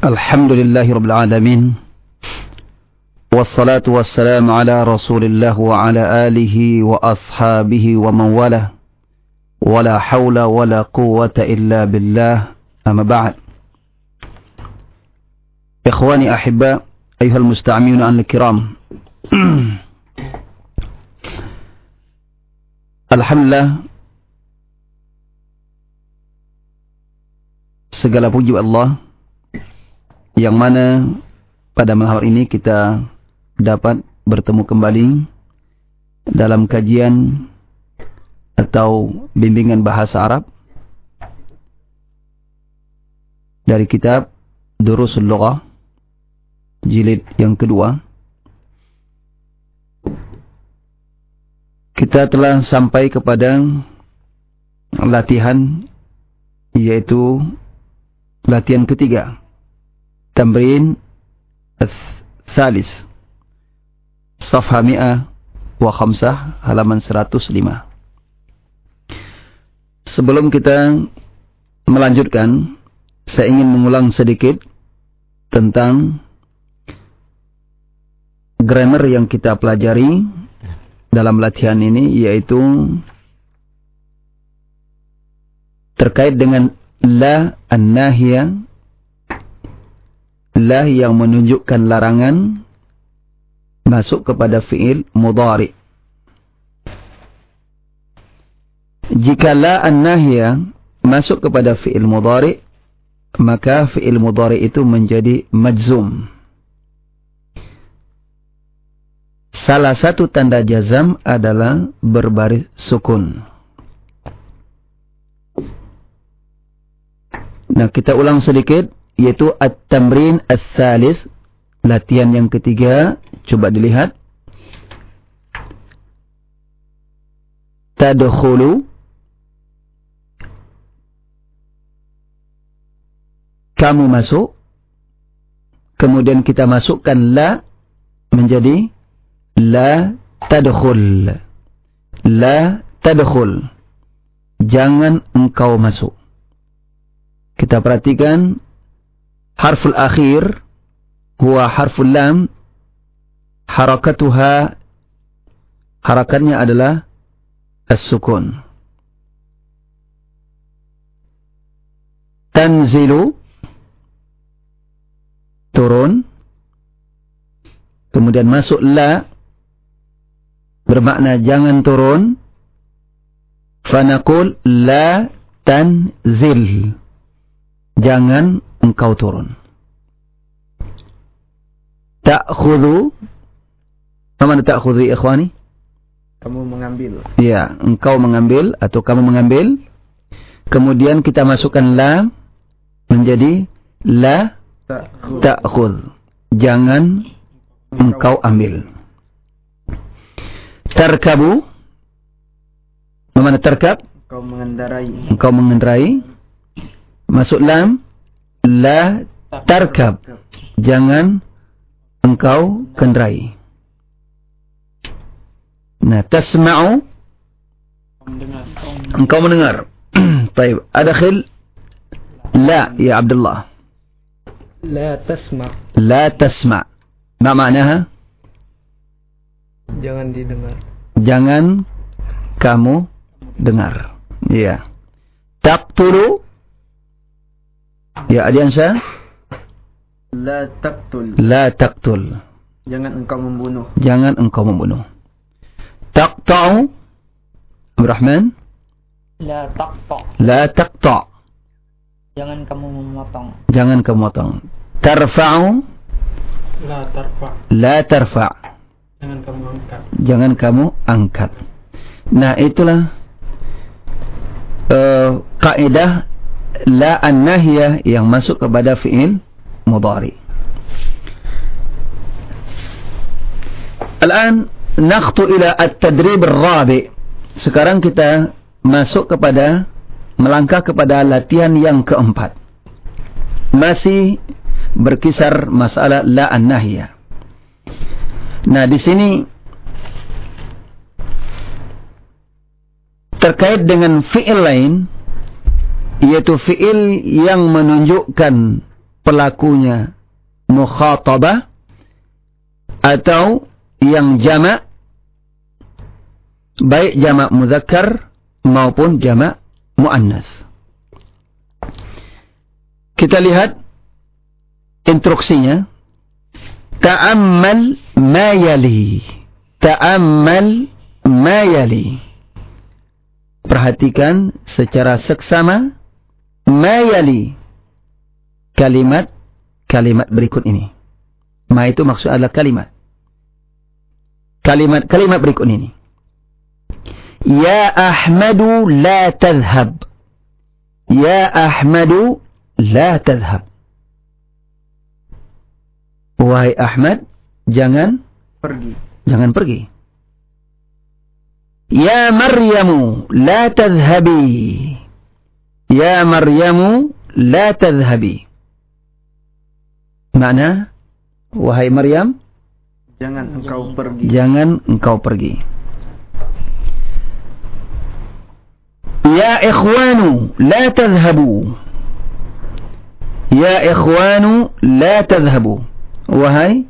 Alhamdulillahi Rabbil Alamin. Wassalatu wassalamu ala Rasulillah wa ala alihi wa ashabihi wa man wala. Wala hawla wala quwwata illa billah. Amma ba'd. Ikhwani ahibba, ayuhal musta'amiyun al-kiram. Alhamdulillah, segala puji Allah yang mana pada malam hari ini kita dapat bertemu kembali dalam kajian atau bimbingan bahasa Arab dari kitab Durusul Lughah jilid yang kedua. Kita telah sampai kepada latihan, yaitu latihan ketiga, Tamrin Tsalis, Safha 105, halaman 105. Sebelum kita melanjutkan, saya ingin mengulang sedikit tentang grammar yang kita pelajari dalam latihan ini, yaitu terkait dengan la an-nahiyah, la yang menunjukkan larangan masuk kepada fi'il mudhari. Jika la an-nahiyah masuk kepada fi'il mudhari, maka fi'il mudhari itu menjadi majzum. Salah satu tanda jazam adalah berbaris sukun. Nah, kita ulang sedikit, yaitu at-tamrin ats-tsalis, latihan yang ketiga. Coba dilihat. Tadkhulu, kamu masuk. Kemudian kita masukkan la menjadi la tadkhul. La tadkhul, jangan engkau masuk. Kita perhatikan harful akhir huwa harful lam, harakatuha, harakatnya adalah as-sukun. Tanzilu, turun. Kemudian masuk la, bermakna jangan turun. Fanaqul la tanzil, jangan engkau turun. Ta'khudhu, mana ta'khudhu ya ikhwani? Kamu mengambil. Ya, engkau mengambil atau kamu mengambil. Kemudian kita masukkan la menjadi la ta'khudh, jangan engkau ambil. Tarkabu, mana tarkab? Engkau mengendarai. Engkau mengendarai. Masuk lam, la tarkab, jangan engkau kendarai. Nah, tasma'u, engkau mendengar. Baik, adkhil la ya Abdullah. La tasma'. La tasma', ma maknaha? Jangan didengar. Jangan kamu dengar. Ya. Taqtulu, ya Adiansyah. La taqtul. La taqtul, jangan engkau membunuh. jangan engkau membunuh. Taqta'u, Abdurrahman. La taqta'. La taqta', Jangan kamu memotong. jangan kamu potong. Tarfa'u, La tarfa'. la tarfa', Jangan kamu angkat. jangan kamu angkat. Nah, itulah kaidah la an-nahiyah yang masuk kepada fi'il mudhari. Al-an nakhtu ila at-tadrib ar-rabi'. Sekarang kita masuk kepada, melangkah kepada latihan yang keempat. Masih berkisar masalah la an-nahiyah. Nah, di sini terkait dengan fi'il lain, yaitu fi'il yang menunjukkan pelakunya mukhatabah atau yang jamak, baik jamak muzakkar maupun jamak muannas. Kita lihat instruksinya. Ta'ammal ma yali. Ta'ammal ma yali. Perhatikan secara seksama ma yali. Kalimat berikut ini. Ma itu maksud adalah kalimat. Kalimat berikut ini. Ya Ahmadu la tadhhab. Ya Ahmadu la tadhhab. Wahai Ahmad, jangan pergi. Ya Maryamu la tadhhabi. Ya Maryamu la tadhhabi. Makna, wahai Maryam, jangan engkau pergi. Jangan engkau pergi. Ya ikhwanu la tadhhabu. Ya ikhwanu la tadhhabu. Wahai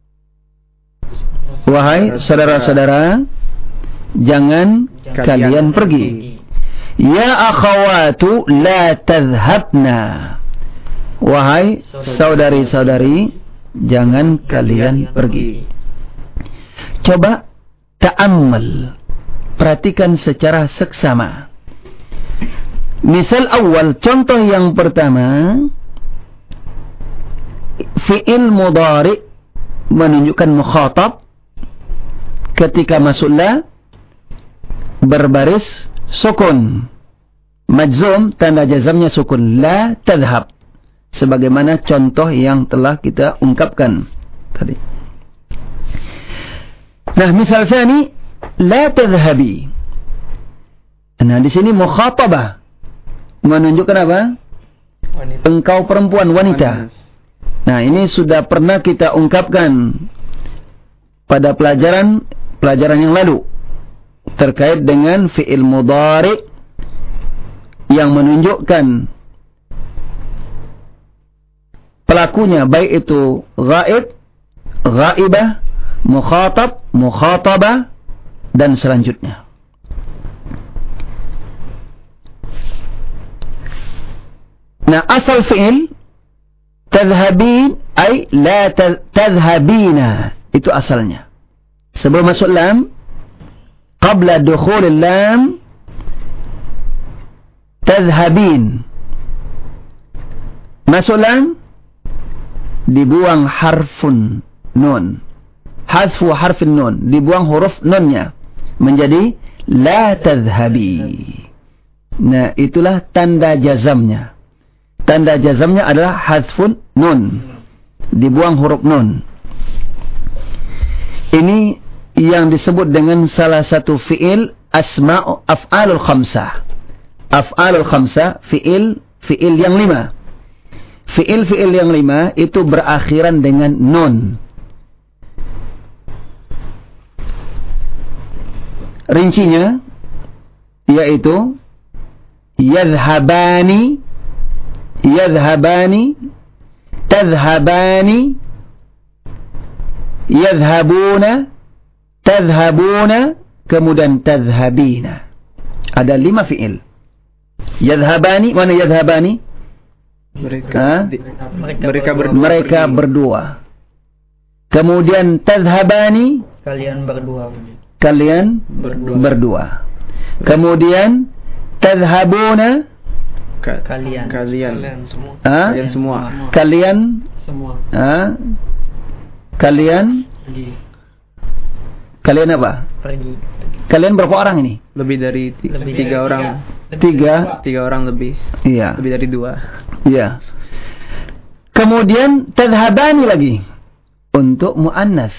saudara-saudara, jangan kalian pergi. Ya akhawatu la tadhhabna. Wahai saudari-saudari, jangan kalian pergi. Coba ta'ammal, perhatikan secara seksama. Misal awal, contoh yang pertama, fi'il mudhari menunjukkan mukhatab ketika masuk la berbaris sukun, majzum, tanda jazamnya sukun, la tadhhab, sebagaimana contoh yang telah kita ungkapkan tadi. Nah, misal tsani, la tadhhabi. Nah, di sini mukhatabah menunjukkan apa? Wanita. Engkau perempuan, wanita. Nah, ini sudah pernah kita ungkapkan pada pelajaran yang lalu terkait dengan fi'il mudhari yang menunjukkan pelakunya baik itu ghaib, ghaibah, mukhatab, mukhatabah dan selanjutnya. Nah, asal fi'il tadhhabin ay la tadhhabina, itu asalnya. Sebelum masuk lam, qabla dukhul lam, tadhhabin. Masuk lam, dibuang harfun nun. Hazfu harfin nun, dibuang huruf nunnya menjadi la tadhhabi. Nah, itulah tanda jazamnya. Tanda jazamnya adalah hazfun nun, dibuang huruf nun. Ini yang disebut dengan salah satu fi'il af'alul khamsah. Af'alul khamsah, fi'il yang 5. Fi'il yang 5 itu berakhiran dengan nun. Rincinya yaitu yadhhabani, yadhhabani, tadhhabani, yadhhabuna, tadhhabuna, kemudian tadhhabina. Ada 5 fi'il. Yadhhabani, mana yadhhabani? Mereka berdua. Kemudian tadhhabani, kalian berdua. Kemudian tadhhabuna, kalian semua. Kalian apa? Pergi. Kalian berapa orang ini? Lebih dari 3 orang. 3 orang lebih. Iya. Lebih dari 2. Iya. Kemudian tadhhabani lagi untuk muannas.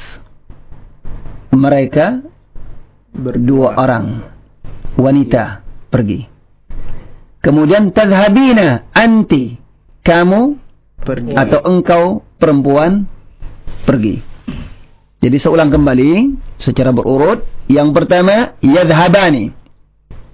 Mereka berdua orang, wanita, pergi. Kemudian tadhhabina, anti, kamu pergi, atau engkau perempuan pergi. Jadi seulang kembali secara berurut. Yang pertama yadhhabani.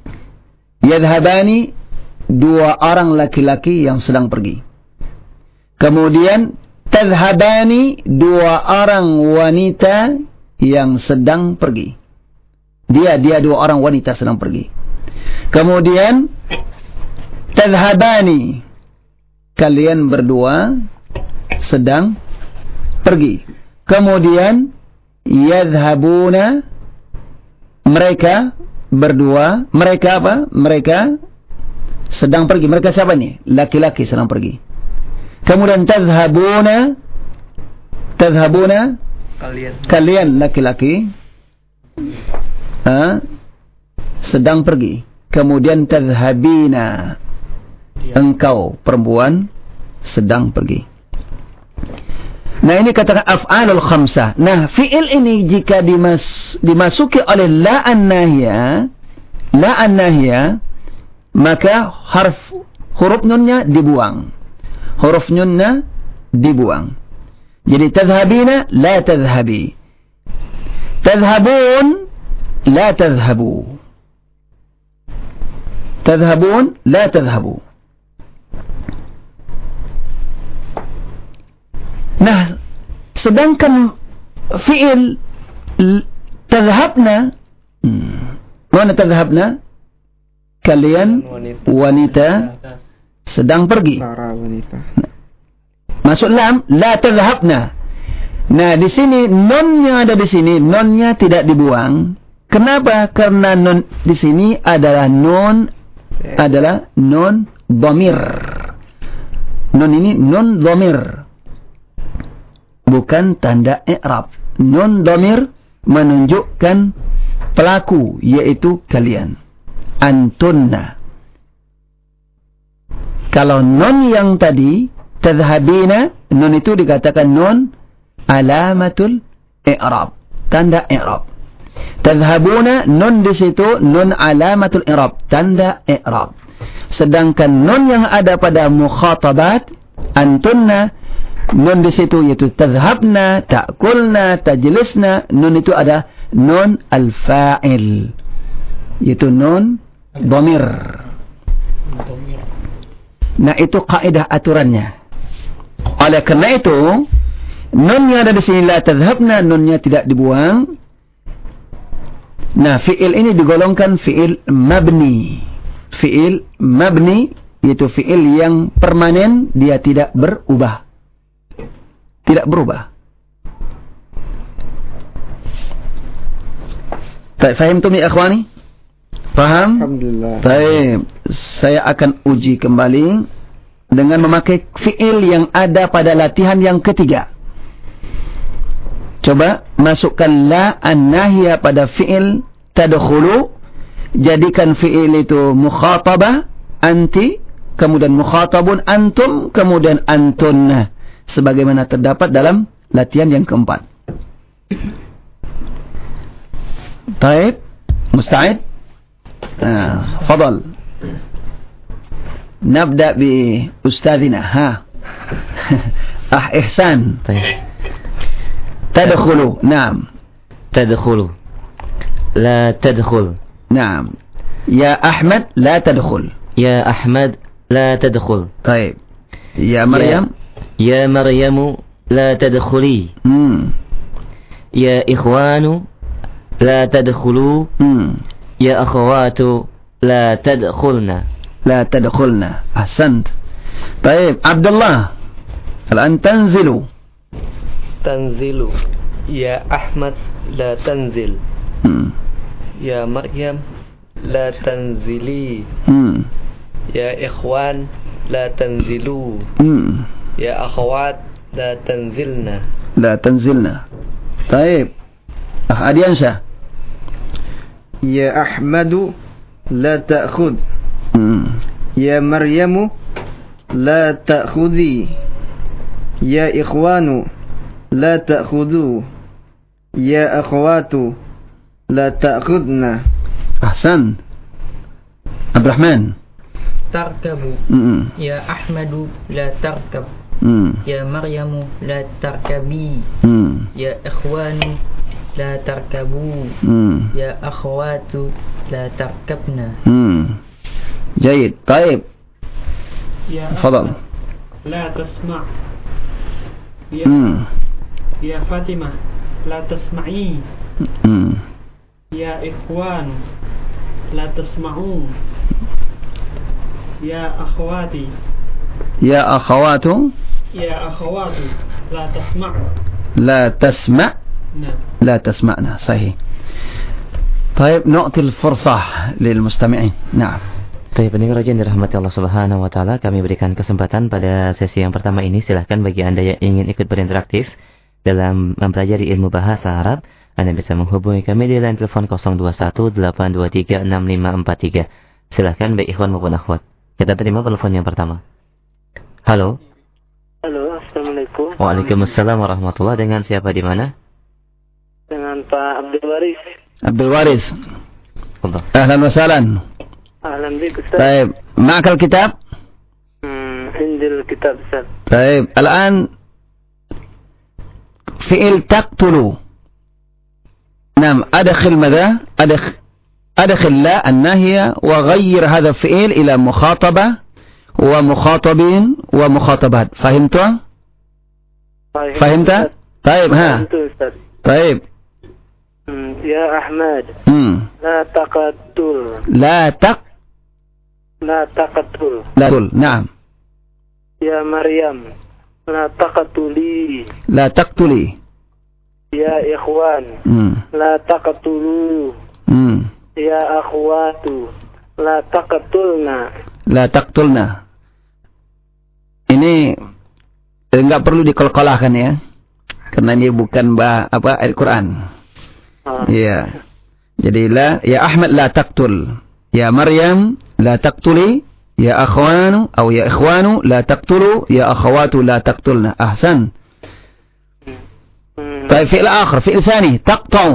Yadhhabani, 2 orang laki-laki yang sedang pergi. Kemudian tadhhabani, dua orang wanita yang sedang pergi. Dia dua orang wanita sedang pergi. Kemudian tadhhabani, kalian berdua sedang pergi. Kemudian yadhhabuna, mereka berdua, mereka apa? Mereka sedang pergi. Mereka siapa ini? Laki-laki sedang pergi. Kemudian tadhhabuna, kalian laki-laki sedang pergi. Kemudian tadhhabina, engkau perempuan sedang pergi. Nah, ini katakan af'alul khamsah. Nah, fi'il ini jika dimasuki oleh la an-nahya, maka huruf nunnya dibuang. Huruf nunnya dibuang. Jadi tadhhabina, la tadhhabi. Tadhhabun, la tadhhabu. Tadhhabun, la tadhhabu. Nah, sedangkan fi'il tadhhabna, mana tadhhabna? Kalian wanita sedang pergi. Para wanita. Masuk lam, la tadhhabna. Nah, di sini nonnya ada di sini, nonnya tidak dibuang. Kenapa? Karena non di sini adalah non dhamir. Non ini non dhamir. Bukan tanda i'rab. Nun dhamir menunjukkan pelaku, yaitu kalian. Antunna. Kalau nun yang tadi tadhhabina, nun itu dikatakan nun alamatul i'rab, tanda i'rab. Tadhhabuna, nun di situ nun alamatul i'rab, tanda i'rab. Sedangkan nun yang ada pada mukhatabat antunna, nun di situ yaitu tadhhabna, ta'kulna, tajlisna, nun itu ada nun al-fa'il, yaitu nun dhamir. Nah, itu kaidah aturannya. Oleh karena itu, nunnya ada di sini la tadhhabna, nunnya tidak dibuang. Nah, fi'il ini digolongkan fi'il mabni. Fi'il mabni yaitu fi'il yang permanen, dia tidak berubah. Tidak berubah. Fahimtum ya akhwani? Paham? Alhamdulillah. Baik. Saya akan uji kembali dengan memakai fi'il yang ada pada latihan yang ketiga. Coba masukkan la an-nahya pada fi'il tadkhulu. Jadikan fi'il itu mukhatabah, anti, kemudian mukhatabun antum, kemudian antunna, sebagaimana terdapat dalam latihan yang keempat. Baik, musta'id? Fadal. Nabda bi ustadzina. Ihsan. Tadkhulu. Naam. Tadkhulu. La tadkhul. نعم يا أحمد لا تدخل. يا أحمد لا تدخل. طيب يا مريم. يا مريم لا تدخلي. يا إخوان لا تدخلوا. يا أخوات لا تدخلنا. لا تدخلنا. أحسنت. طيب عبد الله الآن تنزل. تنزل. يا أحمد لا تنزل. يا مريم لا تنزلي. يا إخوان لا تنزلوا. يا أخوات لا تنزلنا. لا تنزلنا. طيب أديانشا. يا أحمد لا تأخذ. يا مريم لا تأخذي. يا إخوان لا تأخذوا. يا أخوات لا تأخذنا. أحسن. عبد الرحمن. تركب. يا أحمد لا تركب. يا مريم لا تركبي. يا إخوان لا تركبوا. يا أخوات لا تركبنا. جيد. طيب يا تفضل. la tasma'. Ya Fatimah, la tasma'i. Ya ikhwan, la tasma'u. Ya akhwati. Ya akhawatu. Ya akhwatu, la tasma'. La tasma'. Nah. لا تسمعنا صحيح. طيب نعطي الفرصة للمستمعين. نعم. Baik, pendengar yang dirahmati Allah Subhanahu wa taala, kami berikan kesempatan pada sesi yang pertama ini. Silahkan bagi Anda yang ingin ikut berinteraktif dalam mempelajari ilmu bahasa Arab, Anda bisa menghubungi kami di line telepon 0218236543. Silahkan baik ikhwan maupun akhwat. Kita terima telepon yang pertama. Halo. Halo, Assalamualaikum. Waalaikumsalam warahmatullahi. Dengan siapa di mana? Dengan Pak Abdul Waris. Abdul Waris. Allah. Ahlan wa sahlan. Ahlan bik Ustaz. طيب معك الكتاب؟ عندي الكتاب Ustaz. طيب الآن فعل تقتل. نعم أدخل ماذا؟ أدخل لا الناهية وغير هذا الفعل إلى مخاطبة ومخاطبين ومخاطبات. فهمت؟ فهمت؟ طيب ها. طيب. يا أحمد. لا تقتل. لا تقتل. نعم. يا مريم لا تقتلي. لا تقتلي. يا إخوان لا تقتلوا. يا أخوات لا تقتلنا. لا تقتلنا. Ini enggak perlu dikolkolahkan ya. Karena ini bukan Al-Quran. Iya. Jadi ya Ahmad la taqtul. Ya Maryam la taqtuli. Ya akhwanu atau ya ikhwanu la taqtulu. Ya akhawatu la taqtulna. Ahsan. طيب فعل آخر فعل ثاني تقطع.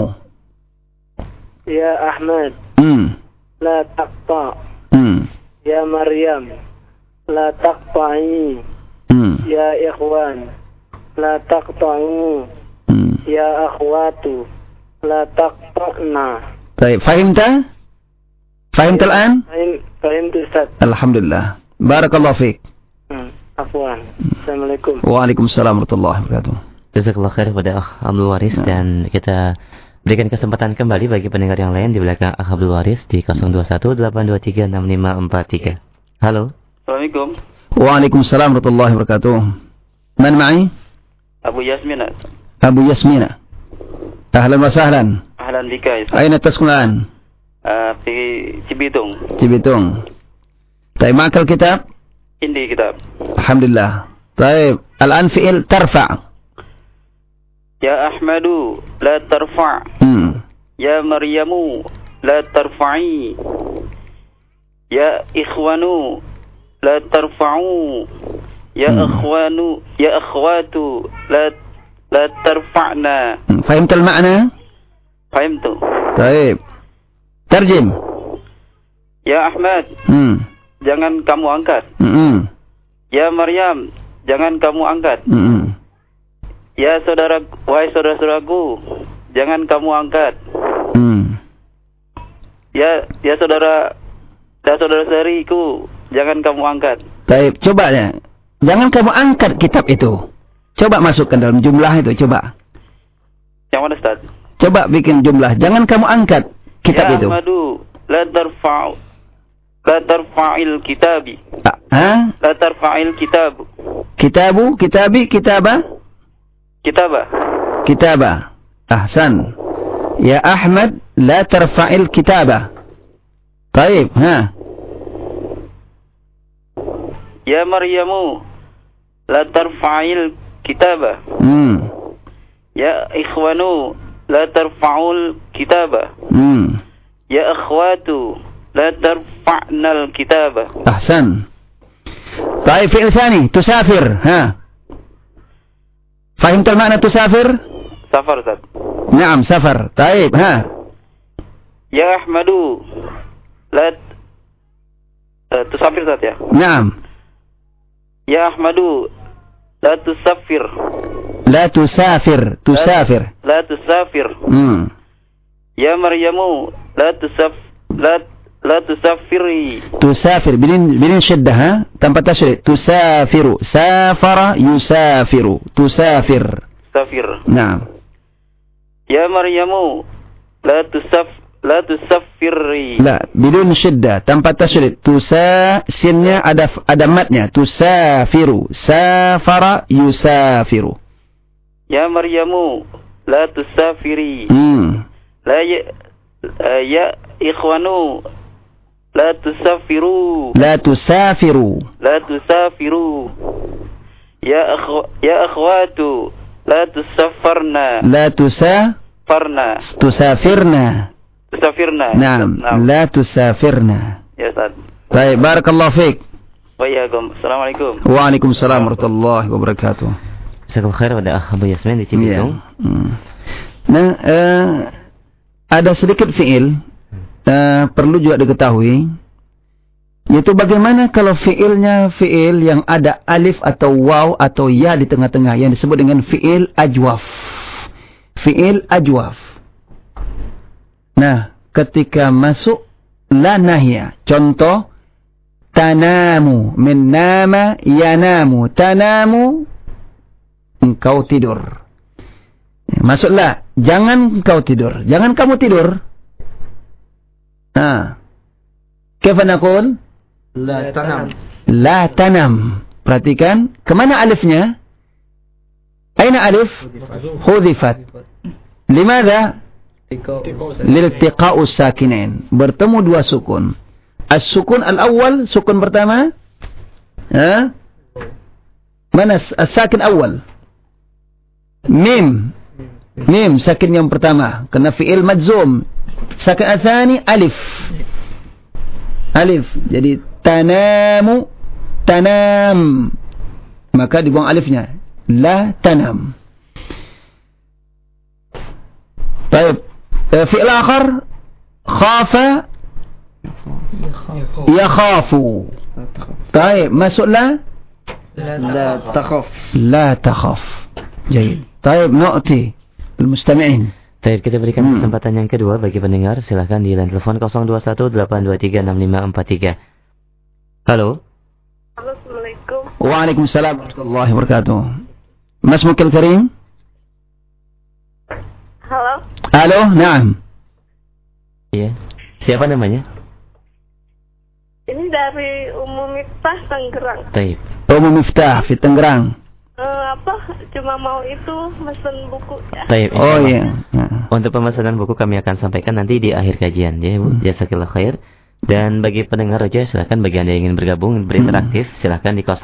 يا أحمد لا تقطع. يا مريم لا تقطعي. يا إخوان لا تقطعوا. يا أخوات لا تقطعنا. طيب فهمت الآن؟ فهمت Ustaz. Alhamdulillah. Barakallahu fiik. Afwan. Assalamualaikum. Waalaikumsalam warahmatullahi wabarakatuh. Jazakallah khair kepada Akh Abdul Waris. Dan kita berikan kesempatan kembali bagi pendengar yang lain di belakang Akh Abdul Waris di 0218236543. Halo. Assalamualaikum. Waalaikumsalam warahmatullahi wabarakatuh. Man ma'i? Abu Yasmina. Abu Yasmina. Ahlan wa sahlan. Ahlan bika. Aina taskun الآن؟ في Cibitung. Cibitung. طيب معك الكتاب؟ عندي كتاب. الحمد لله. طيب الآن فعل ترفع. يا أحمد لا ترفع. يا مريم لا ترفعي. يا إخوان لا ترفعوا. يا أخوان يا أخوات لا ترفعنا. فهمت المعنى؟ فهمت. طيب ترجم. Ya Ahmad, jangan kamu angkat. Ya Maryam, jangan kamu angkat. Ya wahai saudara-saudaraku, jangan kamu angkat. Ya saudara-saudariku, jangan kamu angkat. Baik, coba ya. Jangan kamu angkat kitab itu. Coba masukkan dalam jumlah itu, coba. Yang mana Ustaz? Coba bikin jumlah. Jangan kamu angkat kitab ya itu. Ya Ahmadu, la tarfa'il kitabi. La tarfa'il kitab. Kitabu, kitabi, kitaba? Kitaba. Ahsan. Ya Ahmad, la tarfa'il kitaba. Baik, Ya Maryamu, la tarfa'il kitaba. Ya ikhwanu, la tarfa'ul kitaba. Ya akhwatu, la tarfa'nal kitaba. Ahsan. طيب فعل ثاني تسافر. فهمت المعنى تسافر؟ سفر Ustaz. نعم سفر. طيب Ya Ahmadu, la tusafir Ustaz ya? نعم. Ya Ahmadu, la tusafir. لا تسافر. لا تسافر. Ya Maryamu, la tusafiri. Tusafir bilin syaddah ha? Tanpa tasydid. Tusafiru. Safara yusafiru. Tusafir. Safir. Naam. Ya Maryamu la tusafiri. La, bilin syaddah tanpa tasydid. Sinnya ada matnya. Tusafiru. Safara yusafiru. Ya Maryamu la tusafiri. La ya ikhwanu la tusafiru. La tusafiru. La tusafiru. Ya akhwatu la tusafarna. La tusafarna. Tusafirna. Tusafirna. Naam. La tusafirna. Ya Ustaz. Baik, barakallahu fiik. Wa iyyakum. Assalamualaikum. Waalaikumsalam warahmatullahi wabarakatuh. Jazakallahu khair pada Abu Yasmin di Cibitung. Nah, ada sedikit fiil perlu juga diketahui, yaitu bagaimana kalau fiilnya fiil yang ada alif atau waw atau ya di tengah-tengah yang disebut dengan fiil ajwaf. Fiil ajwaf. Nah, ketika masuk la nahya, contoh tanamu, min nama yanamu, tanamu engkau tidur. Masuklah, jangan engkau tidur, jangan kamu tidur. Nah, kaifa naqul? La tanam. La tanam. Perhatikan, kemana alifnya? Aina alif? Hudhifat. Limadha? Liltiqa'us sakinain. Bertemu dua sukun. As-sukun al-awwal, sukun pertama. Mana as-sakin awal? Mim. Mim, sakin yang pertama. Kena fi'il majzum. Sakin asani, alif. Alif. Jadi, tanamu, tanam. Maka dibuang alifnya. La tanam. Baik. Fi'il akhar. Khafa. Yakhafu. Baik. Masuklah. La takhaf. La takhaf. Jayid. Baik. Nu'ti. Al-mustami'in. Baik, kita berikan kesempatan yang kedua bagi pendengar. Silahkan di line telepon 0218236543. Halo. Halo, Assalamualaikum. Waalaikumsalam warahmatullahi wabarakatuh. Mas Mukil Karim. Halo. Halo, naam. Iya. Siapa namanya? Ini dari Umum Miftah Tangerang. Baik. Umum Miftah di Tangerang. Cuma mau itu mesen buku ya. Baik. Oh iya. Untuk pemesanan buku kami akan sampaikan nanti di akhir kajian ya, Bu. Jazakallahu khair. Dan bagi pendengar Roja, silakan bagi Anda yang ingin bergabung berinteraktif, silakan di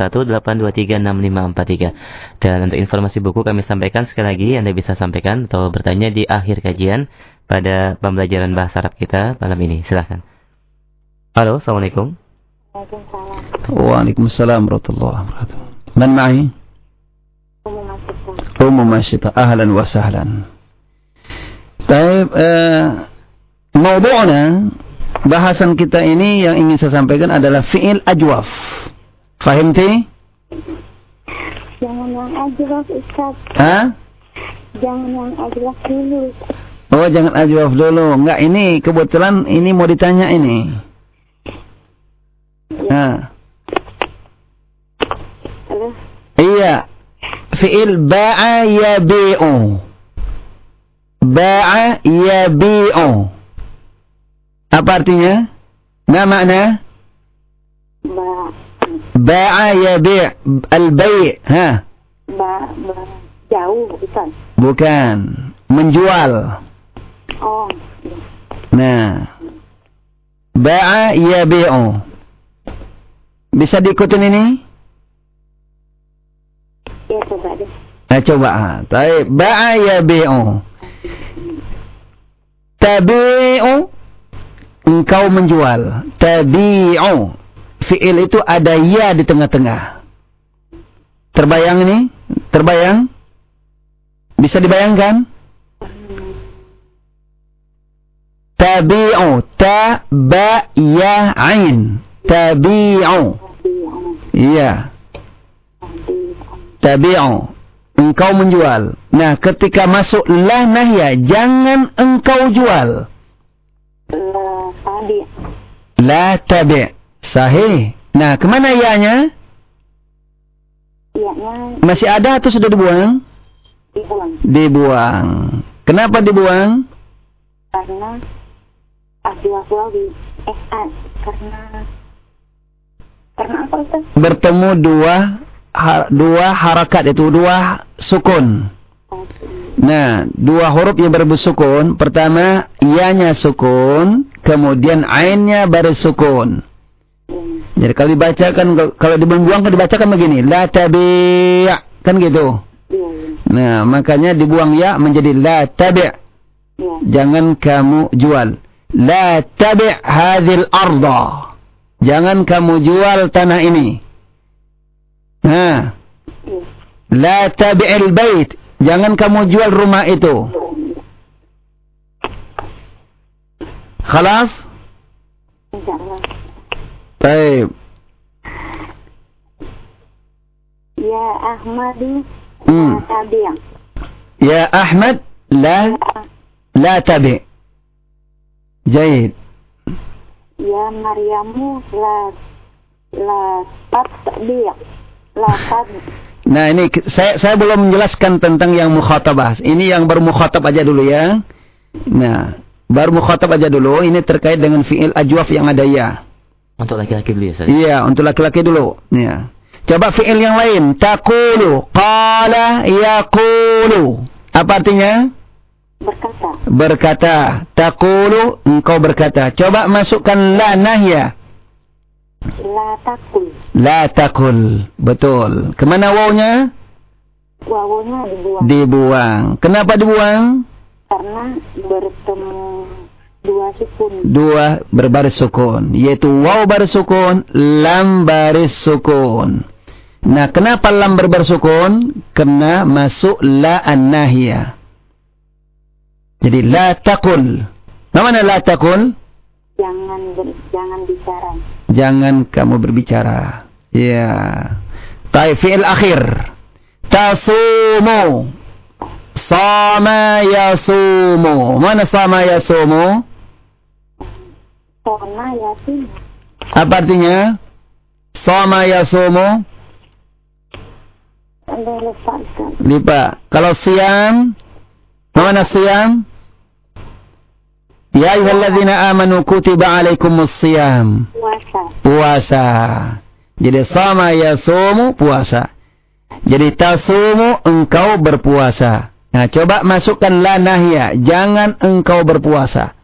0218236543. Dan untuk informasi buku kami sampaikan sekali lagi, Anda bisa sampaikan atau bertanya di akhir kajian pada pembelajaran bahasa Arab kita malam ini. Silakan. Halo, Assalamualaikum. Waalaikumsalam warahmatullahi wabarakatuh. Man ma'i? Ummu Masyita. Ahlan wa sahlan. Baik, maudu'na, bahasan kita ini yang ingin saya sampaikan adalah fi'il ajwaf. Fahimti? Jangan yang ajwaf, Ustaz. Hah? Jangan yang ajwaf dulu. Oh, jangan ajwaf dulu. Enggak, ini kebetulan ini mau ditanya ini. Nah. Halo. Iya. Fi'il ba'a yabi'u. Ba'a yabi'u. Apa artinya? Ma makna? Ba'a yabi' al-bay'. Ha? Jauh, bukan? Bukan. Menjual. Oh. Nah. Ba'a yabi'u. Bisa diikutin ini? Ya, coba deh. Coba. Baik. Ba'a yabi'u. Tabi'u. Engkau menjual. Tabi'u. Fi'il itu ada ya di tengah-tengah. Terbayang ini? Terbayang? Bisa dibayangkan? Tabi'u. Ta-ba-ya-ain. Tabi'u. Iya. Tabi'u. Engkau menjual. Nah, ketika masuk la nahya, jangan engkau jual. La tabi'. Sahih. Nah, kemana ya-nya? Ya-nya masih ada atau sudah dibuang? Dibuang. Kenapa dibuang? Karena karena apa itu? Bertemu dua harakat, itu dua sukun. Nah, dua huruf yang bersukun. Pertama, ya-nya sukun, kemudian ain-nya baru sukun. Jadi kalau dibacakan, kalau dibuang dibacakan begini, la tabi', kan gitu. Nah, makanya dibuang ya menjadi la tabi'. Jangan kamu jual. La tabi' hadhil arda. Jangan kamu jual tanah ini. Nah, la tabi'il bait. Jangan kamu jual rumah itu. Khalas? Baik. Ya Ahmadu la tabi'. Ya Ahmad la tabi'. Jaid. Ya Maryamu la tabi'. La tabi'. Nah, ini saya belum menjelaskan tentang yang mukhatabah. Ini yang bermukhatab aja dulu ya. Nah, baru mukhatab aja dulu. Ini terkait dengan fi'il ajwaf yang ada ya. Untuk laki-laki dulu ya, Ustaz? Iya, untuk laki-laki dulu. Ya. Coba fi'il yang lain. Taqulu, qala, yaqulu. Apa artinya? Berkata. Berkata. Taqulu, engkau berkata. Coba masukkan la nahya. La takul. La takul. Betul. Kemana wawnya? Wawnya dibuang. Dibuang. Kenapa dibuang? Karena bertemu dua sukun. Dua berbaris sukun. Yaitu waw baris sukun, lam baris sukun. Nah, kenapa lam berbaris sukun? Kena masuk la an-nahiyah. Jadi la takul. Mana la takul? Jangan bicara. Jangan kamu berbicara. Ya. Taib fi'il akhir. Tasumu. Sama yasumu. Mana sama yasumu? Sama yasumu. Apa artinya? Sama yasumu. Lupa. Kalau siam, mana siam? Ya ayyuhalladzina amanu kutiba alaikumus siyam. Puasa. Jadi sama yasumu puasa. Jadi tasumu engkau berpuasa. Nah, coba masukkan la nahya. Jangan engkau berpuasa.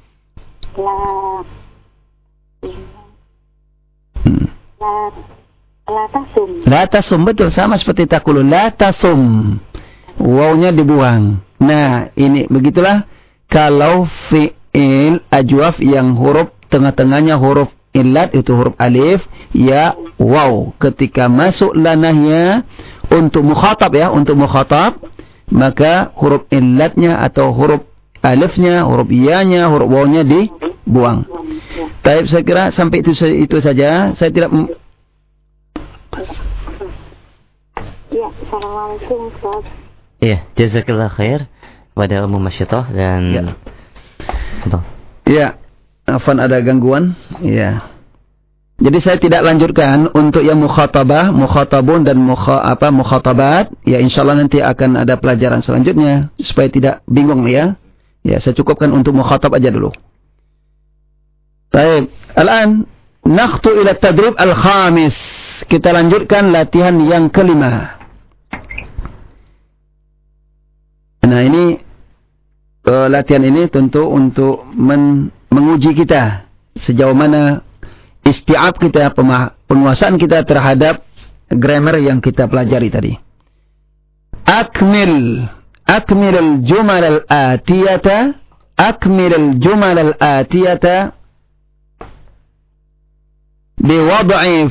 La tasum. La tasum, betul, sama seperti taqulu. La tasum. Wawnya dibuang. Nah, ini begitulah kalau fi'il ajwaf yang huruf tengah-tengahnya huruf illat, itu huruf alif, ya, waw. Ketika masuk la nahya untuk mukhatab ya, untuk mukhatab, maka huruf illatnya atau huruf alifnya, huruf iyanya, huruf wawnya dibuang. Baik, saya kira sampai itu saja. Saya tidak Ya, assalamualaikum Ustaz. Iya, jazakallah khair pada Ummu Masyidah dan ya. Betul. Ya, afwan ada gangguan. Ya. Jadi saya tidak lanjutkan untuk yang mukhatabah, mukhatabun dan mukhatabat. Ya, insyaallah nanti akan ada pelajaran selanjutnya supaya tidak bingung ya. Ya, saya cukupkan untuk mukhatab aja dulu. Baik, al-an nakhtu ila tadrib al-khamis. Kita lanjutkan latihan yang kelima. Nah, ini latihan ini tentu untuk menguji kita sejauh mana isti'ab kita, penguasaan kita terhadap grammar yang kita pelajari tadi. Akmil al-jumal al-atiyata. Akmil al-jumal al-atiyata biwad'i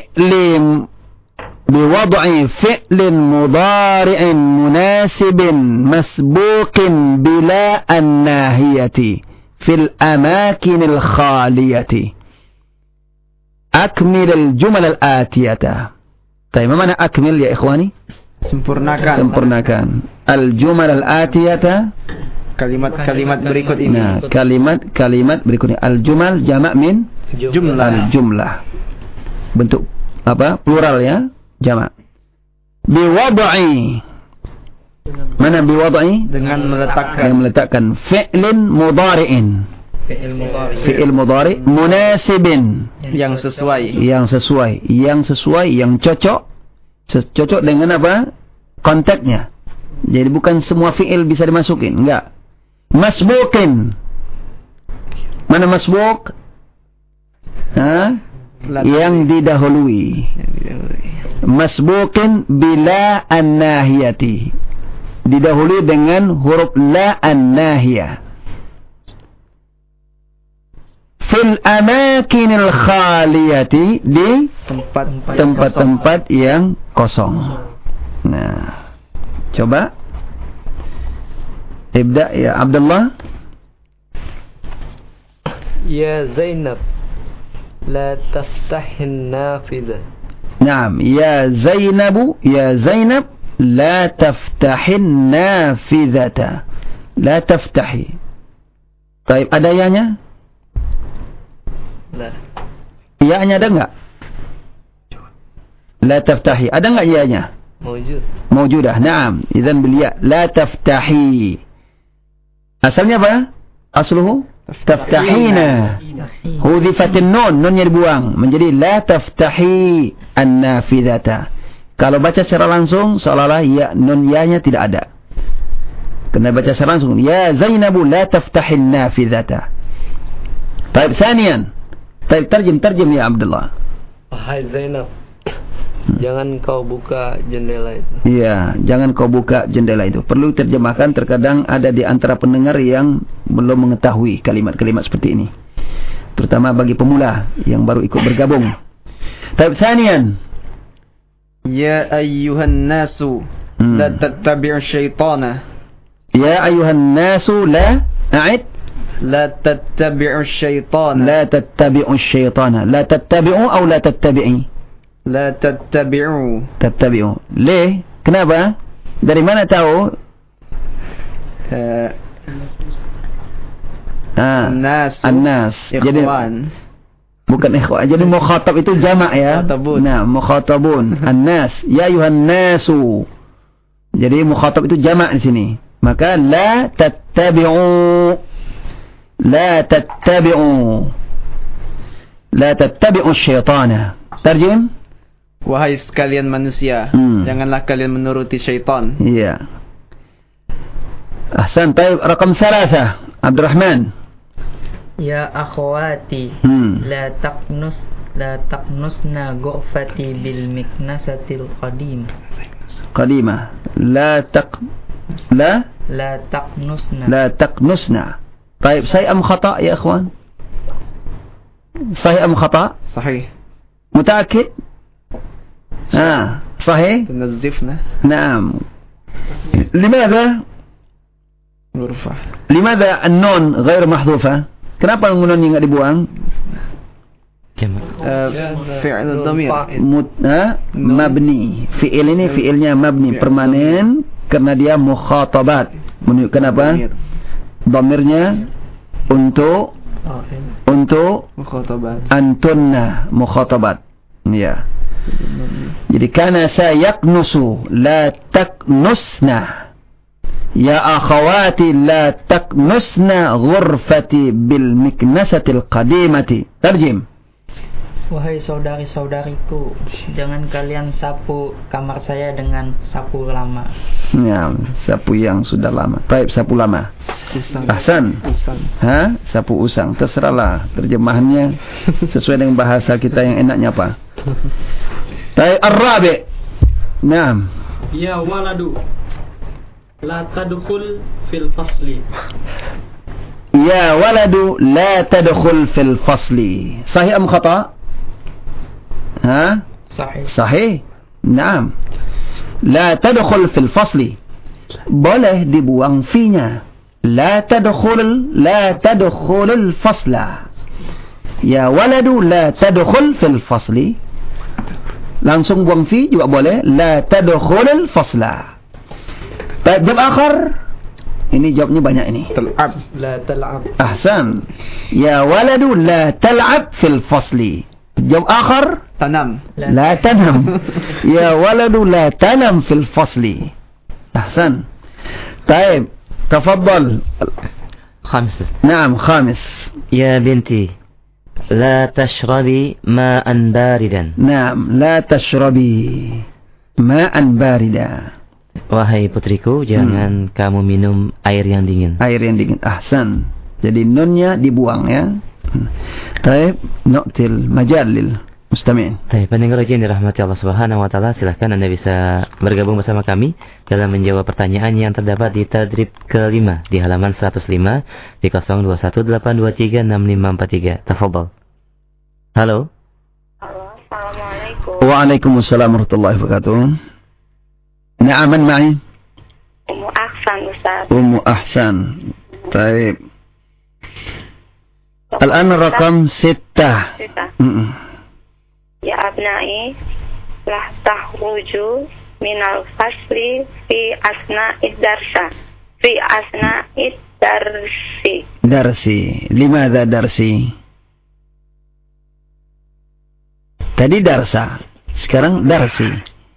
fi'lin mudari'in munasibin masbuqin bila an-nahiyati fil amakinil khaliyati. Akmil al-jumal al-atiyata. Tapi mana akmil ya ikhwani? Sempurnakan. Al-jumal al-atiyata. Kalimat-kalimat berikut ini. Nah, kalimat berikutnya al-jumal jamak min al-jumlah. Bentuk apa? Plural ya, jamak. Biwad'i. Mana biwad'i? Dengan meletakkan fi'lin mudhari'in. Fi'il mudhari' munasibin. Yang sesuai, yang cocok dengan apa? Konteksnya. Jadi bukan semua fi'il bisa dimasukin, enggak. Masbukin. Mana masbuk? Yang didahului. Masbukin bila an-nahiyati. Didahului dengan huruf la an-nahiyah. Fil amakinil khaliyati, di tempat-tempat yang kosong. Nah, coba ibda ya Abdullah. Ya Zainab, la taftahin nafidha. Naam, ya Zainab, la taftahin nafidhata. La taftahi. Baik, ada ya-nya? Ya-nya ada enggak? La taftahi. Ada enggak ya-nya? Mawjudah. Naam. Idzan bil ya la taftahi. Asalnya apa? Asluhu taftahina. Hudhifatin nunnya dibuang menjadi la taftahi an-nafidhata. Kalau baca secara langsung seolah-olah ya nun ya-nya tidak ada. Kena baca secara langsung. Ya Zainabu la taftahin nafidhata. Baik, sanian. Terjem ya Abdullah. Hai Zainab, jangan kau buka jendela itu. Iya, jangan kau buka jendela itu. Perlu terjemahkan, terkadang ada di antara pendengar yang belum mengetahui kalimat-kalimat seperti ini. Terutama bagi pemula yang baru ikut bergabung. Baik, sanian. Ya ayyuhan nasu, la tattabi'u syaitana. Ya ayyuhan nasu la a'id. La tattabi'u syaitana. La tattabi'u syaitana. La tattabi'u atau la tattabi'i? La tattabi'u. Tattabi'u. Leh? Kenapa? Dari mana tahu? An-nas. Jadi bukan ikhwan. Jadi mukhatab itu jamak ya. Nah, mukhatabun. An-nas. Ya ayuhan nasu. Jadi mukhatab itu jamak di sini. Maka la tattabi'u. La tattabi'u syaitana. Terjem. Wahai sekalian manusia, janganlah kalian menuruti syaitan. Iya. Ahsan. Baik, rakam 3 Abdurrahman. Ya akhwati, la taqnusna ghurfati bil miknasatil qadimah. La taqnusna. Baik, sahih am khata ya ikhwan? Sahih am khata? Sahih. Mutaakkid? Sahih? Tunazifna. Naam. Limadha? Ghurfah. Limadha an-nun ghair mahdhufa? Kenapa nun enggak dibuang? Fi'il dhamir. Mabni. Fi'il ini fi'ilnya mabni, permanen karena dia mukhatabat. Menunjukkan apa? Dhamirnya untuk mukhatabat. Antunna mukhatabat. Ya. Jadi kana sayaqnusu la taknusna. Ya akhawati la taknusna ghurfati bil miknasatil qadimati. Terjem. Wahai saudari-saudariku, jangan kalian sapu kamar saya dengan sapu lama. Ya, sapu yang sudah lama. Baik, sapu lama. Ahsan. Sapu usang. Terserahlah terjemahannya sesuai dengan bahasa kita yang enaknya apa. Baik, ar-rabi'. Naam. Ya waladu, la tadkhul fil fasli. Ya waladu, la tadkhul fil fasli. Sahih am khata? Sahih. Naam. La tadkhul fil fasli. Boleh dibuang fi-nya. La tadkhul al fasla. Ya waladu la tadkhul fil fasli. Langsung buang fi juga boleh. La tadkhul al fasla. Jawab akhir. Ini jawabnya banyak ini. Tal'ab. La tal'ab. Ahsan. Ya waladu la tal'ab fil fasli. Jawab akhar. Tanam. La tanam. Ya waladu la tanam fil fasli. Ahsan. Taib. Tafadhal. خامس. نعم خامس. يا بنتي لا تشربي ماء باردا. نعم لا تشربي ماء باردا. Wahai putriku, jangan kamu minum air yang dingin. Air yang dingin. Ahsan. Jadi nunnya dibuang ya. Taib. Nu'til majal lil mustami'in. Baik, pendengar yang dirahmati Allah Subhanahu wa taala, silakan Anda bisa bergabung bersama kami dalam menjawab pertanyaan yang terdapat di tadrib ke-5 di halaman 105 di 0218236543. Tafadhal. Halo. Halo, assalamualaikum. Waalaikumsalam warahmatullahi wabarakatuh. Na'aman ma'i? Ummu Ahsan, Ustaz. Ummu Ahsan. Baik. Al-an rakam 6. Ya abnai, la tahruju minal fasli fi asna'id darsa. Fi asna'id darsi. Darsi. Limadha darsi? Tadi darsa. Sekarang darsi.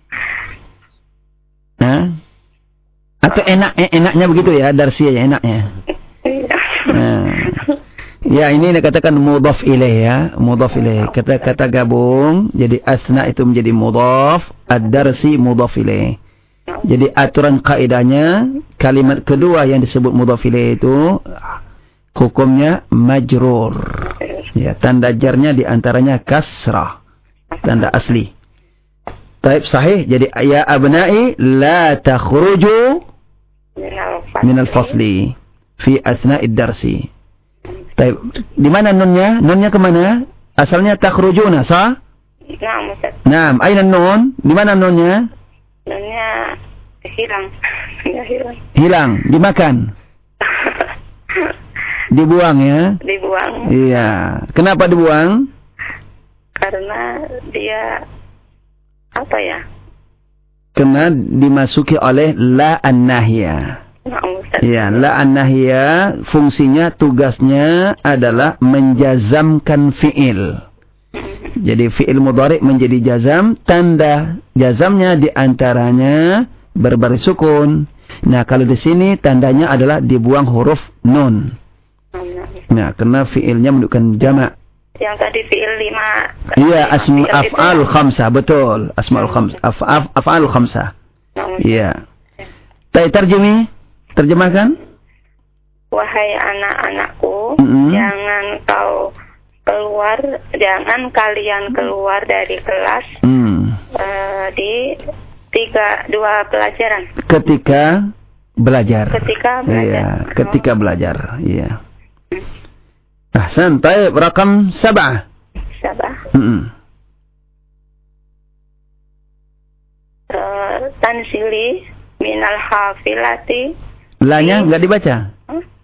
Nah. Atau enaknya begitu ya, darsi ya enaknya. Nah. Ya, ini dikatakan mudhaf ilaih ya, mudhaf ilaih. Kata-kata gabung, jadi asna itu menjadi mudhaf, ad-darsi mudhaf ilaih. Jadi aturan kaidahnya, kalimat kedua yang disebut mudhaf ilaih itu hukumnya majrur. Ya, tanda jarnya di antaranya kasrah, tanda asli. Taib sahih, jadi ya abnai la takhruju minal fasli fi asna'id darsi. Taib. Di mana nunnya? Nunnya kemana? Asalnya takhrujuna, sah? Naam, Ustaz. Naam, aina nun? Di mana nunnya? Nunnya hilang. Hilang. Hilang, dimakan. Dibuang ya? Dibuang. Iya. Kenapa dibuang? Karena dia apa ya? Karena dimasuki oleh la an-nahiyah. Ya, la an-nahiyah fungsinya, tugasnya adalah menjazamkan fi'il. Jadi fi'il mudhari menjadi jazam, tanda jazamnya diantaranya berbaris sukun. Nah, kalau di sini tandanya adalah dibuang huruf nun. Nah, karena fi'ilnya menunjukkan jamak. Yang tadi fi'il 5. Iya, af'al khamsah, betul. Asma'ul khamsah, af'al khamsah. Iya. Terjemahkan. Wahai anak-anakku, jangan kalian keluar dari kelas di 2 pelajaran. Ketika belajar. Iya, ketika belajar. Iya. Ahsan, taib, rakam 7. Tansili minal hafilati. Lanya enggak dibaca.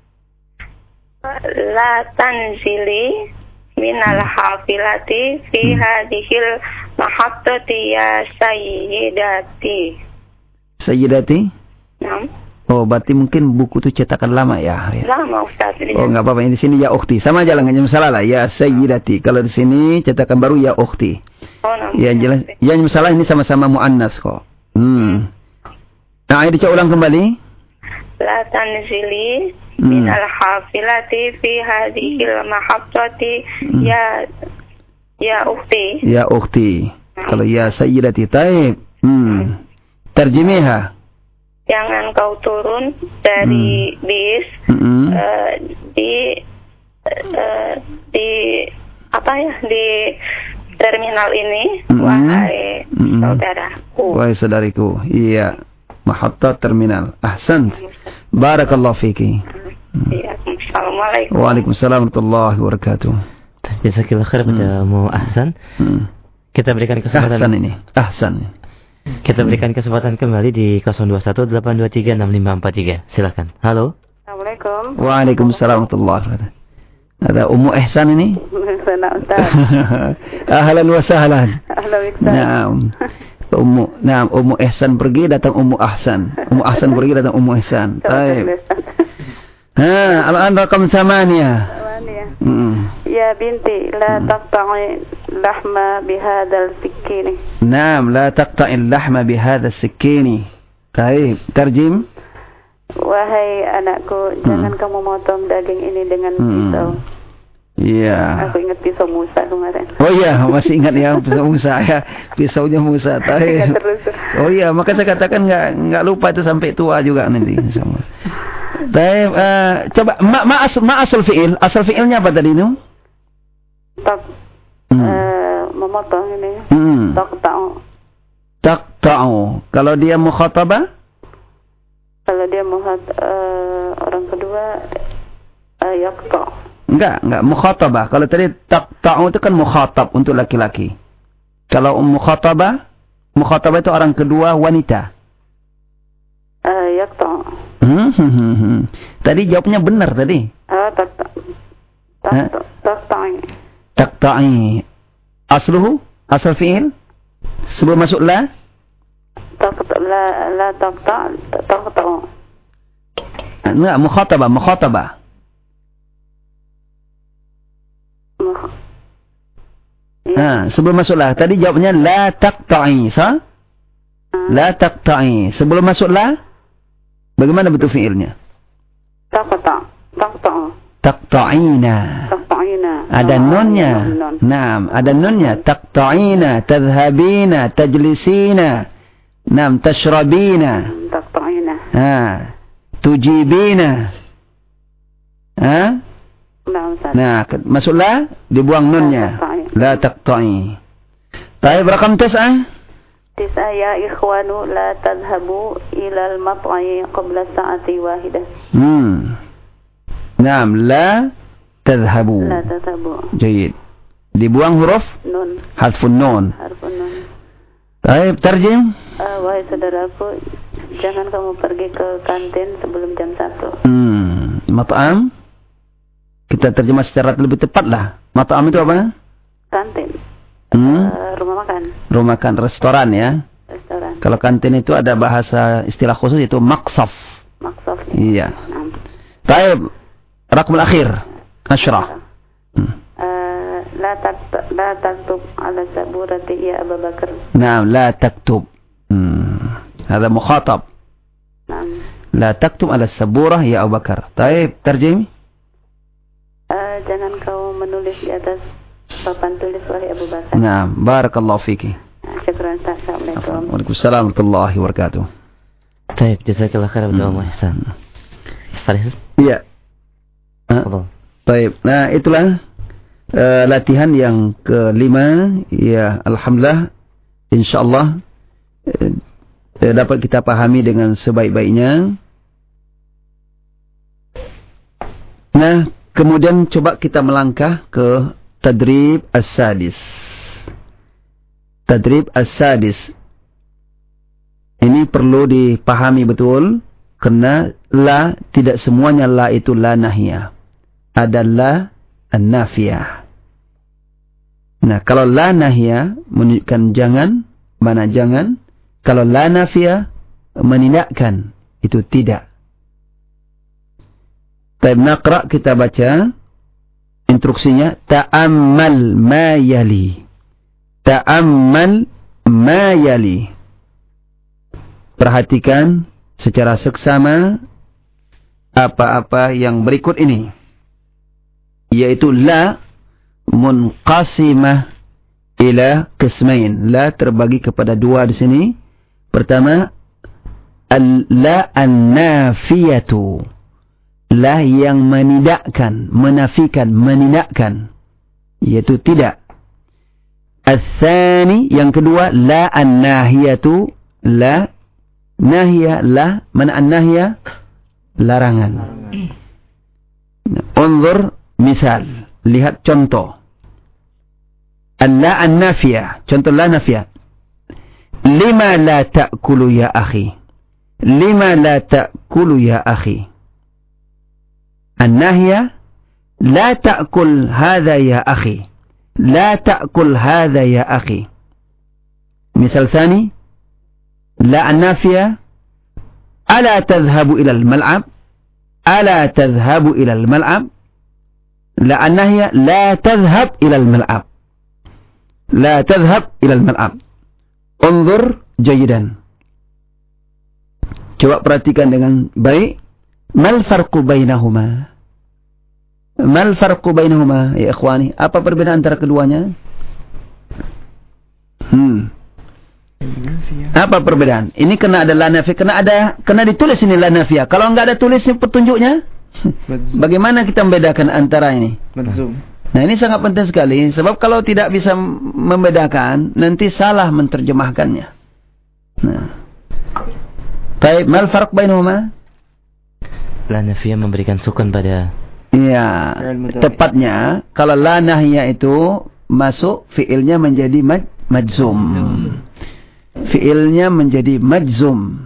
La tanzili minal hafilati fi hadhil mahattati ya sayyidati. Sayyidati? Naam. Oh, berarti mungkin buku itu cetakan lama ya. Lama, Ustaz. Oh, enggak apa-apa. Di sini ya ukhti. Sama aja lah, enggak masalah lah. Ya sayyidati. Kalau di sini cetakan baru ya ukhti. Oh, naam. Ya jelas. Yang masalah ini sama-sama muannas kok. Nah, ayo dicoba ulang kembali. La tanzili minal hafilati fi hadhil mahattati ya ukhti. Ya ukhti. Kalau ya sayyidati, taib. Terjemihah. Jangan kau turun dari bis di terminal ini, wahai saudaraku. Wahai saudariku. Iya. Mahatta terminal. Ahsan. Barakallahu fiki. Assalamualaikum. Waalaikumsalam warahmatullahi wabarakatuh. Jazakallahu khair pada Mu Ahsan. Kita berikan kesempatan. Ahsan ini. Ahsan. Kita berikan kesempatan kembali di 0218236543. Silakan. Halo. Assalamualaikum. Waalaikumsalam warahmatullahi wabarakatuh. Ada Ummu Ihsan ini? Sana Ustaz. Ahlan wa sahlan. Ahlan Ustaz. Naam. Ummu Ihsan pergi, datang Ummu Ahsan. Ummu Ahsan pergi, datang Ummu Ihsan. Baik. Al-an rakam 8. Ya binti, la taqta'i lahma bihadzal sikini. Naam, la taqta'i lahma bihadzal sikini. Baik, terjem. Wahai anakku, jangan kamu motong daging ini dengan pisau. Iya. Aku ingat pisau Musa kemarin. Oh iya, masih ingat ya pisau Musa ya. Pisaunya Musa. Oh iya, maka saya katakan enggak lupa itu sampai tua juga nanti insyaallah. Baik, coba ma asal fi'il. Asal fi'ilnya apa tadi itu? Memotong ini. Taqta'u. Kalau dia mukhatabah? Kalau dia orang kedua yaqta'. Enggak mukhatabah. Kalau tadi taqta'u itu kan mukhatab untuk laki-laki. Kalau mukhatabah itu orang kedua wanita. Yaqta'. Tadi jawabnya benar tadi. Taqta'i. Asluhu? Asal fi'il? Sebelum masuk la? La taqta'u. Enggak, mukhatabah. Sebelum masuk la. Tadi jawabnya la taqta'i, sah? La taqta'i. Sebelum masuk la, bagaimana bentuk fi'ilnya? Taqta'ina. Ada nunnya. Naam, ada nunnya. Taqta'ina, tadhhabina, tajlisina. Naam, tashrabina. Taqta'ina. Tujibina. Nah, masuk la, dibuang nunnya. La taqta'i. Baik, rakam 9. 9 ya ikhwanu la tadhhabu ila al-mat'i qabla sa'ati wahidah. Naam, la tadhhabu. La tadhhabu. Jayid. Dibuang huruf nun. Harfun nun. Harfun nun. Baik, terjem. Wahai saudaraku, jangan kamu pergi ke kantin sebelum jam 1. Mat'am. Kita terjemah secara lebih tepat lah. Mat'am itu apa? Kantin. Rumah makan. Rumah makan, restoran ya. Restoran. Kalau kantin itu ada bahasa istilah khusus itu maqsaf. Maqsaf. Iya. Baik. Rakmul akhir. Asyrah. La taktub ala saburati ya Abu Bakar. Naam, la taktub. Hada mukhatab. Naam. La taktub ala saburah ya Abu Bakar. Baik, terjem. Jangan kau menulis di atas papan tulis wahai Abu Bakar. Naam, barakallahu fiki. Syukran. Assalamualaikum. Waalaikumsalam warahmatullahi wabarakatuh. Baik, jazakallahu khairan wa ihsan. Iya. Baik. Nah, itulah latihan yang kelima. Ya, alhamdulillah insyaallah dapat kita pahami dengan sebaik-baiknya. Nah, kemudian coba kita melangkah ke tadrib as-sadis. Tadrib as-sadis. Ini perlu dipahami betul karena la tidak semuanya la itu la nahiyah. Ada la an-nafiyah. Nah, kalau la nahiyah menunjukkan jangan, mana jangan. Kalau la nafiyah menindakkan, itu tidak. Tapi naqra, kita baca instruksinya, ta'ammal ma yali. Ta'ammal ma yali. Perhatikan secara seksama apa-apa yang berikut ini. Yaitu la munqasimah ila qismain. La terbagi kepada dua di sini. Pertama, la an-nafiyatu. La yang menidakkan, menafikan, menidakkan. Yaitu tidak. As-sani, yang kedua, la an-nahiyatu. La nahiyah, la, mana an-nahiyah? Larangan. Unzur misal, lihat contoh. La an-nafiyah, contoh la nafiyah. Lima la ta'kulu ya akhi. Lima la ta'kulu ya akhi. An-nahiyah, la ta'kul hadha ya akhi. La ta'kul hadha ya akhi. Misal thani, la an-nafiyah, ala tadhhabu ila al-mal'ab. ala tadhhabu ilal mal'ab. La an-nahya la tadhhab ilal mal'ab. La tadhhab ilal mal'ab. Unzur jayidan. Coba perhatikan dengan baik. Mal farqu bainahuma? Mal farqu bainahuma ya ikhwani? Apa perbedaan antara keduanya? Apa perbedaan? Ini kena ada la nafiyah, kena ditulis ini la nafiyah. Kalau enggak ada tulis petunjuknya, bagaimana kita membedakan antara ini? Nah, ini sangat penting sekali sebab kalau tidak bisa membedakan nanti salah menterjemahkannya. Nah. Baik, mal farq bainahuma? La nafiyah memberikan sukun pada tepatnya kalau la nahiyah itu masuk fiilnya menjadi majzum. Fiilnya menjadi majzum.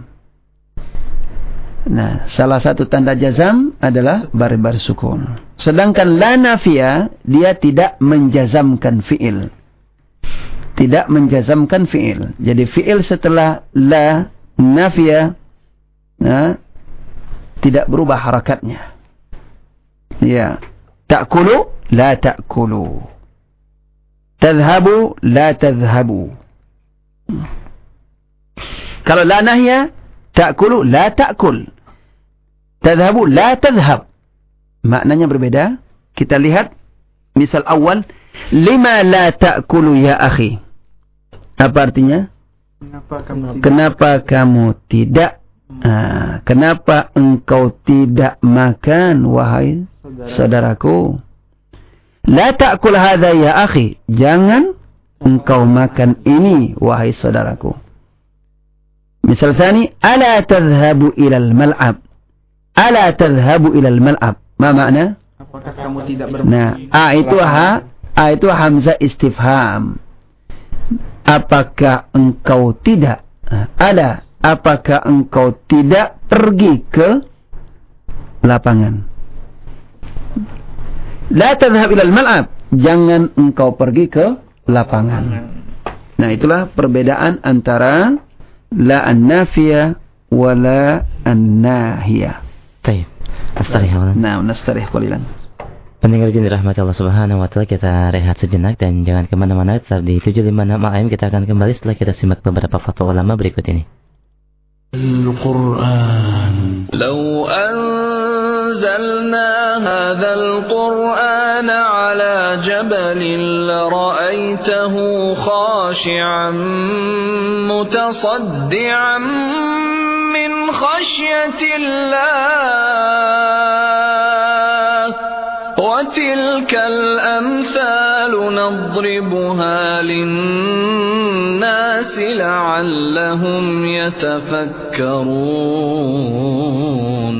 Nah, salah satu tanda jazam adalah baris sukun. Sedangkan la nafiyah dia tidak menjazamkan fiil. Tidak menjazamkan fiil. Jadi fiil setelah la nafiyah tidak berubah harakatnya. Ya. Ta'kulu la ta'kulu. Tadhhabu la tadhhabu. Kalau la nahya, ta'kulu la ta'kul. Tadhhabu la tadhhab. Maknanya berbeda. Kita lihat misal awal, lima la ta'kulu ya akhi. Apa artinya? Kenapa kamu tidak kenapa engkau tidak makan wahai saudaraku? La ta'kul hadha ya akhi. Jangan engkau makan ini wahai saudaraku. Misal tsani, ala tadhhabu ilal mal'ab. Ala tadhhabu ilal mal'ab. Ma makna? Apakah kamu tidak bermain? Nah, itu hamzah istifham. Apakah engkau tidak? Ada. Apakah engkau tidak pergi ke lapangan? La tadhhab ilal mal'ab. Jangan engkau pergi ke lapangan. Nah, itulah perbedaan antara la an-nafiyah wa la an-nahiyah. Baik. Nastarih qalilan. Pendengar yang dirahmati Allah Subhanahu wa taala, kita rehat sejenak dan jangan kemana mana, tetap di 756 AM. Kita akan kembali setelah kita simak beberapa fatwa ulama berikut ini. Al-Qur'an. Law anzalna hadzal Qur'an 'ala jabalin la ra'aitahu khashi'an mutasaddian min khashyatillah wa tilkal amthalu nadribuha lin-nas la'allahum yatafakkarun.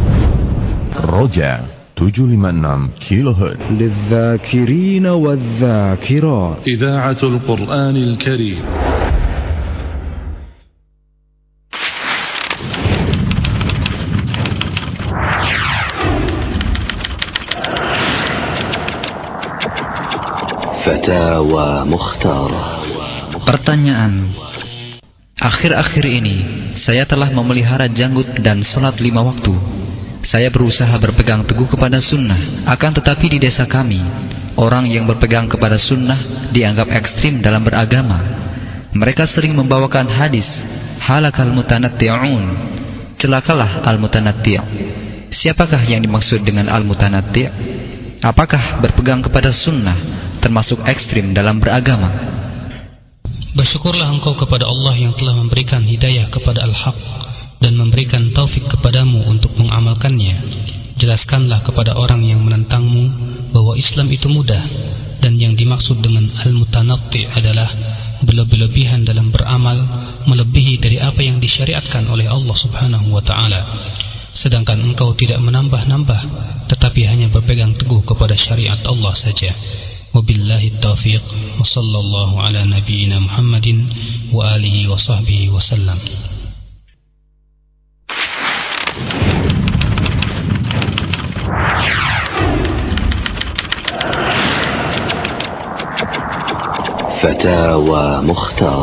Roja 756 كيلوهرتز للذاكرين والذاكرات إذاعة القرآن الكريم. Fatawa Mukhtar. Pertanyaan. Akhir-akhir ini saya telah memelihara janggut dan sholat 5 waktu. Saya berusaha berpegang teguh kepada sunnah. Akan tetapi di desa kami, orang yang berpegang kepada sunnah dianggap ekstrim dalam beragama. Mereka sering membawakan hadis, halakal mutanatti'un, celakalah al-mutanatti'. Siapakah yang dimaksud dengan al-mutanatti'? Apakah berpegang kepada sunnah termasuk ekstrim dalam beragama? Bersyukurlah engkau kepada Allah yang telah memberikan hidayah kepada al-haq dan memberikan taufik kepadamu untuk mengamalkannya. Jelaskanlah kepada orang yang menentangmu bahwa Islam itu mudah, dan yang dimaksud dengan al-mutanatti adalah berlebihan dalam beramal melebihi dari apa yang disyariatkan oleh Allah Subhanahu wa taala. Sedangkan engkau tidak menambah-nambah, tetapi hanya berpegang teguh kepada syariat Allah saja. Wabillahi taufiq, wa sallallahu ala nabiyyina Muhammadin wa alihi wa sahbihi wa sallam. Fatawa Mukhtar.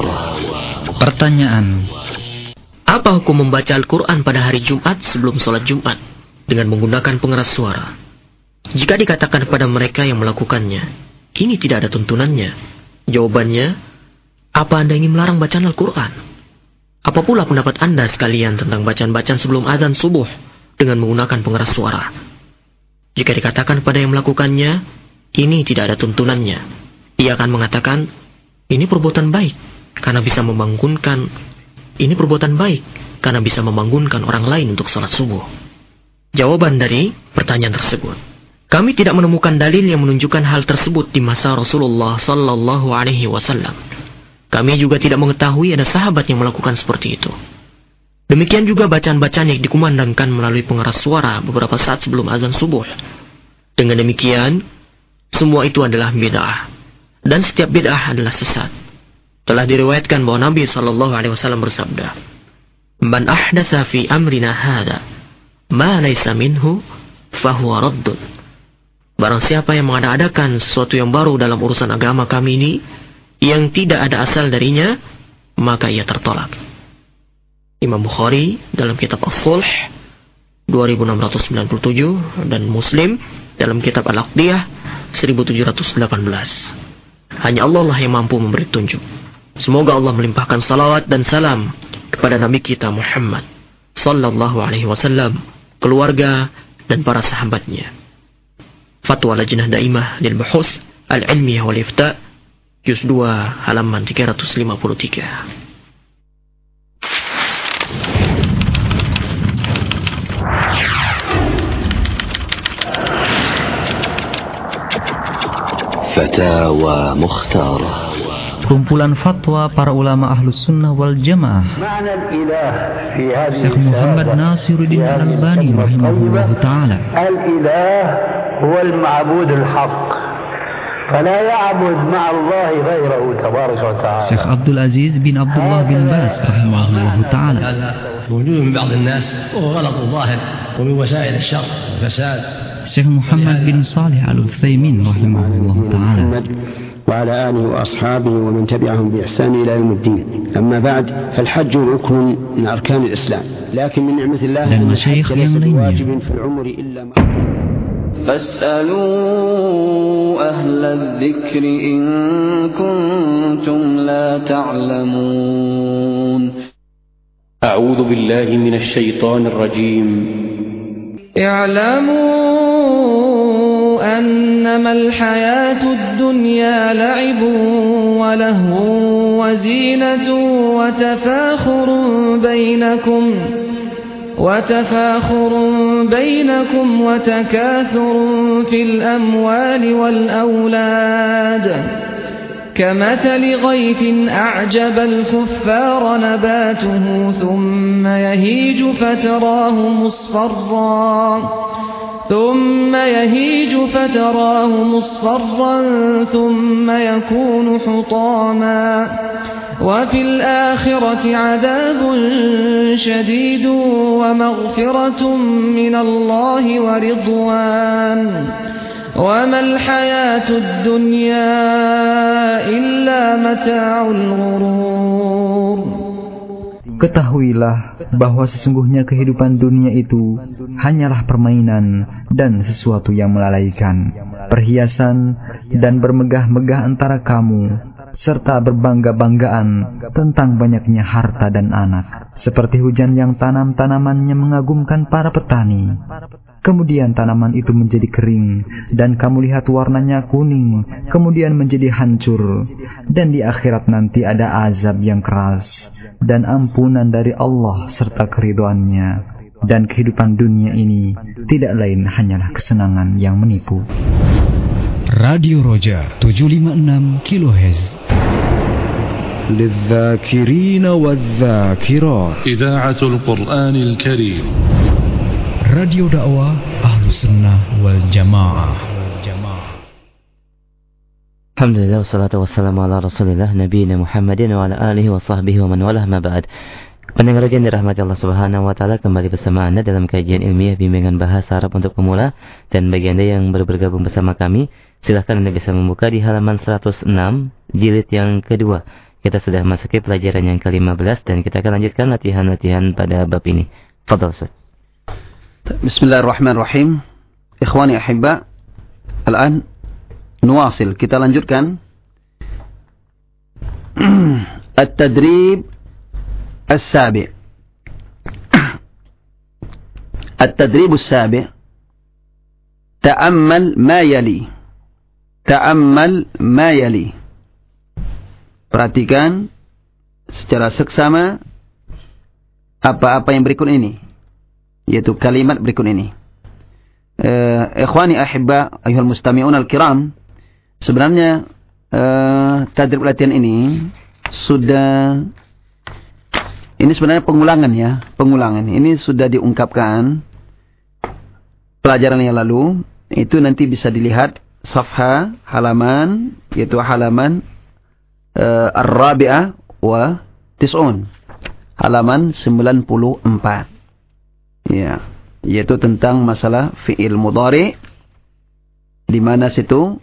Pertanyaan. Apa hukum membaca Al-Quran pada hari Jumat sebelum sholat Jumat? dengan menggunakan pengeras suara. Jika dikatakan kepada mereka yang melakukannya, ini tidak ada tuntunannya. Jawabannya, apa Anda ingin melarang bacaan Al-Quran? Apa pula pendapat Anda sekalian tentang bacaan-bacaan sebelum azan subuh dengan menggunakan pengeras suara? Jika dikatakan kepada yang melakukannya, ini tidak ada tuntunannya. Ia akan mengatakan, ini perbuatan baik karena bisa membangunkan. Ini perbuatan baik karena bisa membangunkan orang lain untuk salat subuh. Jawaban dari pertanyaan tersebut, kami tidak menemukan dalil yang menunjukkan hal tersebut di masa Rasulullah sallallahu alaihi wasallam. Kami juga tidak mengetahui ada sahabat yang melakukan seperti itu. Demikian juga bacaan-bacaan yang dikumandangkan melalui pengeras suara beberapa saat sebelum azan subuh. Dengan demikian, semua itu adalah bid'ah. Dan setiap bid'ah adalah sesat. Telah diriwayatkan bahwa Nabi SAW bersabda, "Man ahdatsa fi amrina hadza ma laysa minhu fahuwa raddun." Barang siapa yang mengada-adakan sesuatu yang baru dalam urusan agama kami ini, yang tidak ada asal darinya, maka ia tertolak. Imam Bukhari dalam kitab As-Sulh 2697 dan Muslim dalam kitab Al-Aqdiyah 1718. Hanya Allah lah yang mampu memberi tunjuk. Semoga Allah melimpahkan salawat dan salam kepada Nabi kita Muhammad sallallahu alaihi wasallam, keluarga dan para sahabatnya. Fatwa Lajnah Daimah lil Buhus Al-Ilmiyah wal Ifta, Juz 2 halaman 353. Fatawa Mukhtar, kumpulan fatwa para ulama Ahlus Sunnah wal Jamaah. Syekh Muhammad Nasiruddin Al-Albani rahimahullah ta'ala. Al-ilah huwa al-ma'bud al-haq, fala ya'bud ma'a Allah ghayrahu tabaraka wa ta'ala. Syekh Abdul Aziz bin Abdullah bin Bas rahimahullah ta'ala. موجود من بعض الناس وغلط ظاهر ومن وسائل الشر فساد. Syekh Muhammad bin Salih Al-Utsaimin rahimahullah ta'ala. وعلى آله وأصحابه ومن تبعهم بإحسان إلى يوم الدين. أما بعد فالحج ركن من أركان الإسلام، لكن من نعمة الله أن الحج ليس بواجب في العمر إلا ما فاسألوا أهل الذكر إن كنتم لا تعلمون. أعوذ بالله من الشيطان الرجيم. اعلموا أنما الحياة الدنيا لعب ولهو وزينة وتفاخر بينكم وتكاثر في الأموال والأولاد كمثل غيث أعجب الكفار نباته ثم يهيج فتراه مصفرا ثم يكون حطاما وفي الآخرة عذاب شديد ومغفرة من الله ورضوان وما الحياة الدنيا إلا متاع الغرور. Ketahuilah bahwa sesungguhnya kehidupan dunia itu hanyalah permainan dan sesuatu yang melalaikan, perhiasan dan bermegah-megah antara kamu, serta berbangga-banggaan tentang banyaknya harta dan anak, seperti hujan yang tanamannya mengagumkan para petani. Kemudian tanaman itu menjadi kering, dan kamu lihat warnanya kuning, kemudian menjadi hancur. Dan di akhirat nanti ada azab yang keras, dan ampunan dari Allah serta keridhoannya. Dan kehidupan dunia ini tidak lain hanyalah kesenangan yang menipu. Radio Roja 756 kHz. للذاكرين والذاكرات. إذاعة القرآن الكريم. Radio dakwah Ahlus Sunnah wal Jamaah. Alhamdulillah wassalatu wassalamu ala Rasulillah nabiyina Muhammadin wa ala alihi wa sahbihi wa man walah ma ba'd. Pendengar yang dirahmati Allah Subhanahu wa taala, kembali bersama Anda dalam kajian ilmiah bimbingan bahasa Arab untuk pemula, dan bagi Anda yang baru bergabung bersama kami, silakan Anda bisa membuka di halaman 106 jilid yang kedua. Kita sudah masuki pelajaran yang ke-15 dan kita akan lanjutkan latihan-latihan pada bab ini. Fadhal Ustaz. Bismillahirrahmanirrahim. Ikhwani ahibba, al-an nuwasil, kita lanjutkan at-tadrib as-sabi'. At-tadrib as-sabi' ta'ammal ma yali. Ta'ammal ma yali. Perhatikan secara seksama apa-apa yang berikut ini, yaitu kalimat berikut ini. Ikhwani ahibba ayyuhal mustami'un al-kiram, sebenarnya tadrib latihan ini sebenarnya pengulangan ya, pengulangan. Ini sudah diungkapkan pelajaran yang lalu, itu nanti bisa dilihat safha halaman, yaitu halaman ar-rabi'ah wa tis'un, halaman 94. Ya, yaitu tentang masalah fi'il mudhari, di mana situ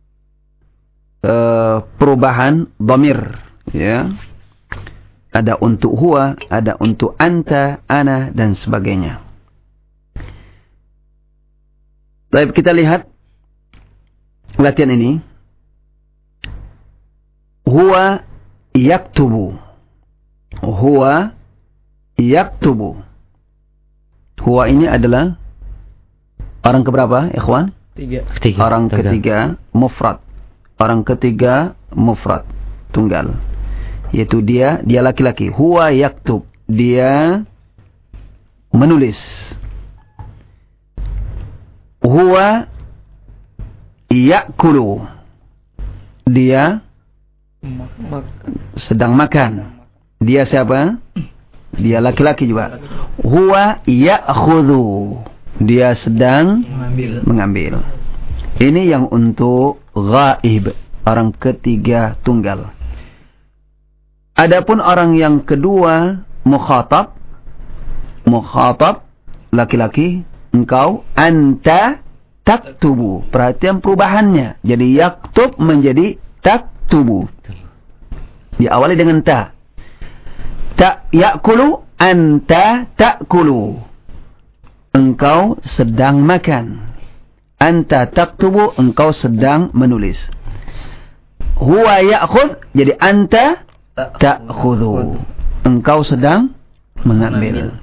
perubahan dhamir, ya. Ada untuk huwa, ada untuk anta, ana, dan sebagainya. Baik, kita lihat latihan ini. Huwa yaktubu. Huwa yaktubu. Huwa ini adalah orang keberapa, ikhwan? Ketiga. Orang ketiga mufrad. Orang ketiga mufrad, tunggal. Yaitu dia laki-laki. Huwa yaktub, dia menulis. Huwa yakulu, dia sedang makan. Dia siapa? Dia laki-laki juga. Huwa ya'khudhu, dia sedang mengambil. Ini yang untuk ghaib, orang ketiga tunggal. Adapun orang yang kedua mukhatab, laki-laki, engkau, anta taktubu. Perhatian perubahannya. Jadi yaktub menjadi taktubu. Diawali dengan ta. Ya'kulu, anta ta'kulu. Engkau sedang makan. Anta taktubu, engkau sedang menulis. Huwa ya'khudh, jadi anta ta'khudhu, engkau sedang mengambil.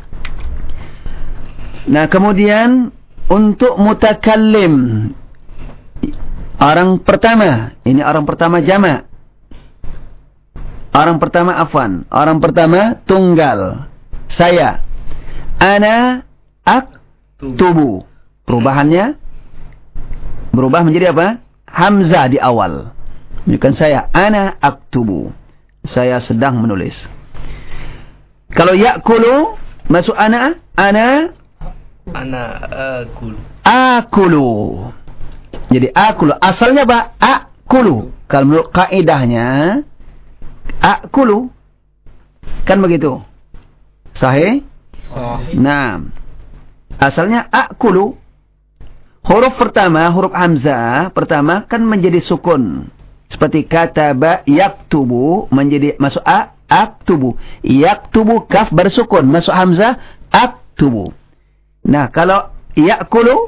Nah, kemudian untuk mutakallim, orang pertama, ini orang pertama jamak. Orang pertama afwan, orang pertama tunggal. Saya, ana aktubu. Perubahannya berubah menjadi apa? Hamzah di awal. Bukan saya, ana aktubu. Saya sedang menulis. Kalau yakulu masuk ana akulu. Akulu. Jadi akulu asalnya apa? Akulu. Kalau menurut kaidahnya akulu. Kan begitu? Sahih? Nah, asalnya akulu. Huruf pertama, huruf hamzah pertama kan menjadi sukun. Seperti kataba yaktubu menjadi masuk aktubu. Yaktubu kaf bersukun, masuk hamzah aktubu. Nah, kalau yakulu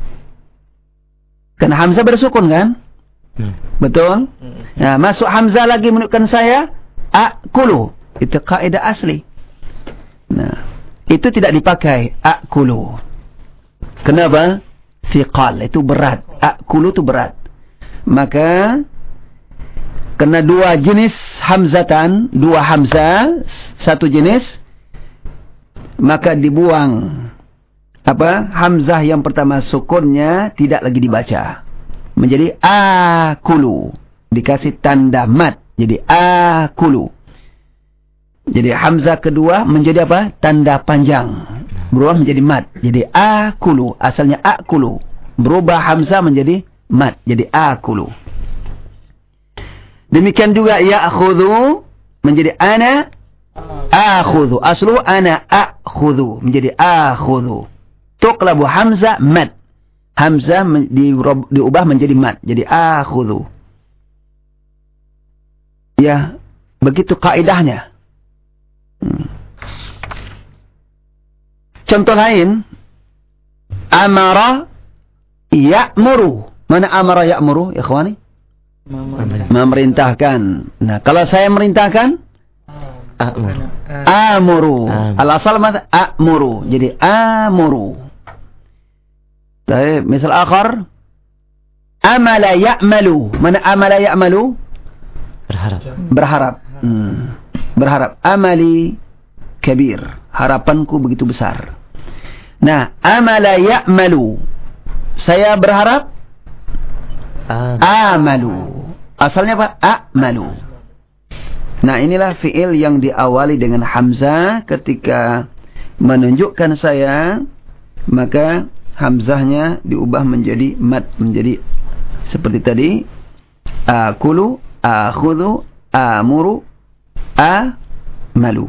kan hamzah bersukun kan? Betul? Nah, masuk hamzah lagi menunjukkan saya akulu. Itu kaidah asli. Nah, itu tidak dipakai akulu. Kenapa? Thiqal, itu berat. Akulu itu berat. Maka kena dua jenis hamzatan, dua hamzah, satu jenis, maka dibuang apa? Hamzah yang pertama sukunnya tidak lagi dibaca. Menjadi akulu. Dikasih tanda mat. Jadi akulu. Jadi hamzah kedua menjadi apa? Tanda panjang. Berubah menjadi mat. Jadi akulu. Asalnya akulu. Berubah hamzah menjadi mat. Jadi akulu. Demikian juga ya'khudhu menjadi ana akhudhu. Aslu ana akhudhu menjadi akhudhu. Tuqlabu hamzah mat. Hamzah diubah menjadi mat. Jadi akhudhu. Ya, begitu kaidahnya. Contoh lain, Amara ya'muru. Mana amara ya'muru, ikhwani? Memerintahkan. Nah, kalau saya merintahkan amuru. Al-asal mata amuru. Jadi amuru. Baik, misal akhar amala ya'malu. Mana amala ya'malu? Berharap. Berharap. Amali kabir. Harapanku begitu besar. Nah, amala ya'malu. Saya berharap amalu. Asalnya apa? A'malu. Nah, inilah fi'il yang diawali dengan hamzah. Ketika menunjukkan saya, maka hamzahnya diubah menjadi mad, menjadi seperti tadi, akulu, akhudhu, amuru, amalu.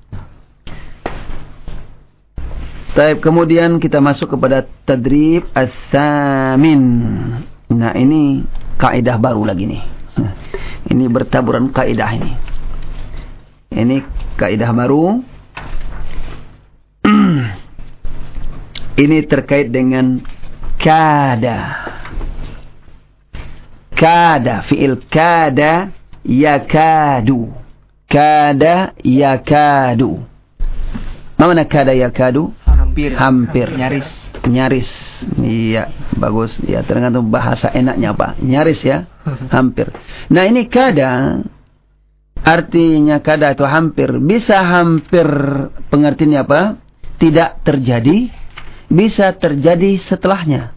Baik, kemudian kita masuk kepada tadrib as-samin. Nah, ini kaidah baru lagi nih. Ini bertaburan kaidah ini. Ini kaidah baru. Ini terkait dengan kada. Kada, fi'il kada yakadu. Kada yakadu. Mana kada yakadu? Hampir. Nyaris. Iya, bagus. Ya, tergantung bahasa enaknya apa. Nyaris ya. Hampir. Nah, ini kada. Artinya kada atau hampir. Bisa hampir pengertiannya apa? Tidak terjadi. Bisa terjadi setelahnya.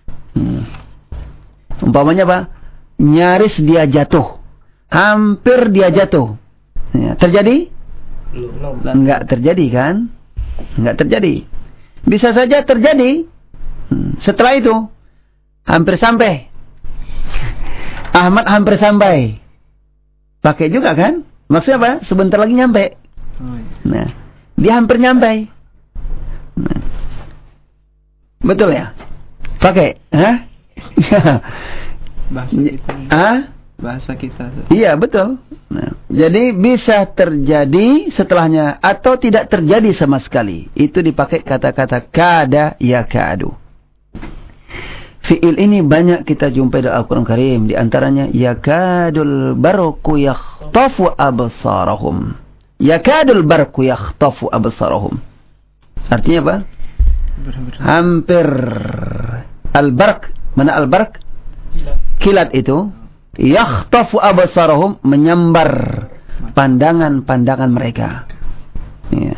Umpamanya apa? Nyaris dia jatuh. Hampir dia jatuh. Ya, terjadi? Enggak terjadi kan? Enggak terjadi. Bisa saja terjadi. Setelah itu hampir sampai. Ahmad hampir sampai. Pakai juga kan? Maksudnya apa? Sebentar lagi nyampe. Nah, dia hampir nyampe. Nah. Betul ya? Pakai? Hah? Bahasa kita. Hah? Bahasa kita. Iya, betul. Nah, jadi bisa terjadi setelahnya atau tidak terjadi sama sekali. Itu dipakai kata-kata kada yakadu. Fi'il ini banyak kita jumpai dalam Al-Quran Karim. Di antaranya yakadul barqu yakhtafu absarahum. Yakadul barqu yakhtafu absarahum. Artinya apa? Hampir. Al-barq. Mana al-barq? Kilat itu. Yakhtafu absarahum, menyambar pandangan-pandangan mereka. Ya.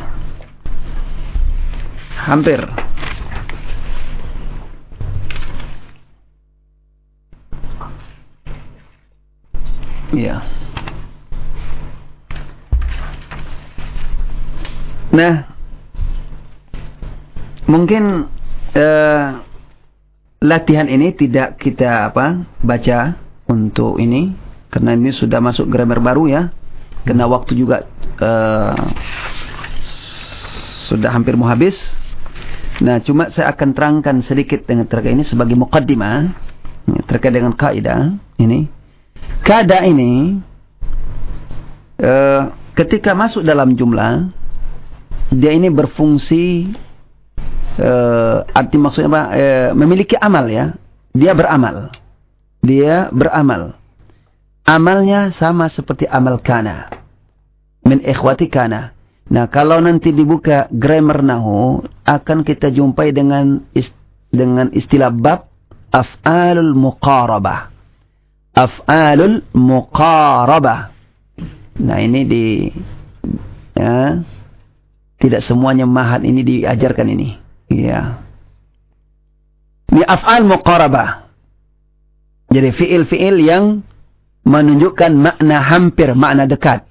Hampir. Ya. Nah, mungkin latihan ini tidak kita baca untuk ini, karena ini sudah masuk grammar baru ya. Karena waktu juga sudah hampir mau habis. Nah, cuma saya akan terangkan sedikit dengan terkait ini sebagai muqaddimah terkait dengan kaidah ini. Kada ini ketika masuk dalam jumlah, dia ini berfungsi arti maksudnya apa? Memiliki amal ya. Dia beramal. Dia beramal. Amalnya sama seperti amal kana. Min ikhwati kana. Nah, kalau nanti dibuka grammar nahu, akan kita jumpai dengan istilah bab af'alul muqarabah. Af'alul muqarabah. Nah, ini tidak semuanya mahat ini diajarkan ini. Ya. Ini af'al muqarabah. Jadi fi'il-fi'il yang menunjukkan makna hampir, makna dekat.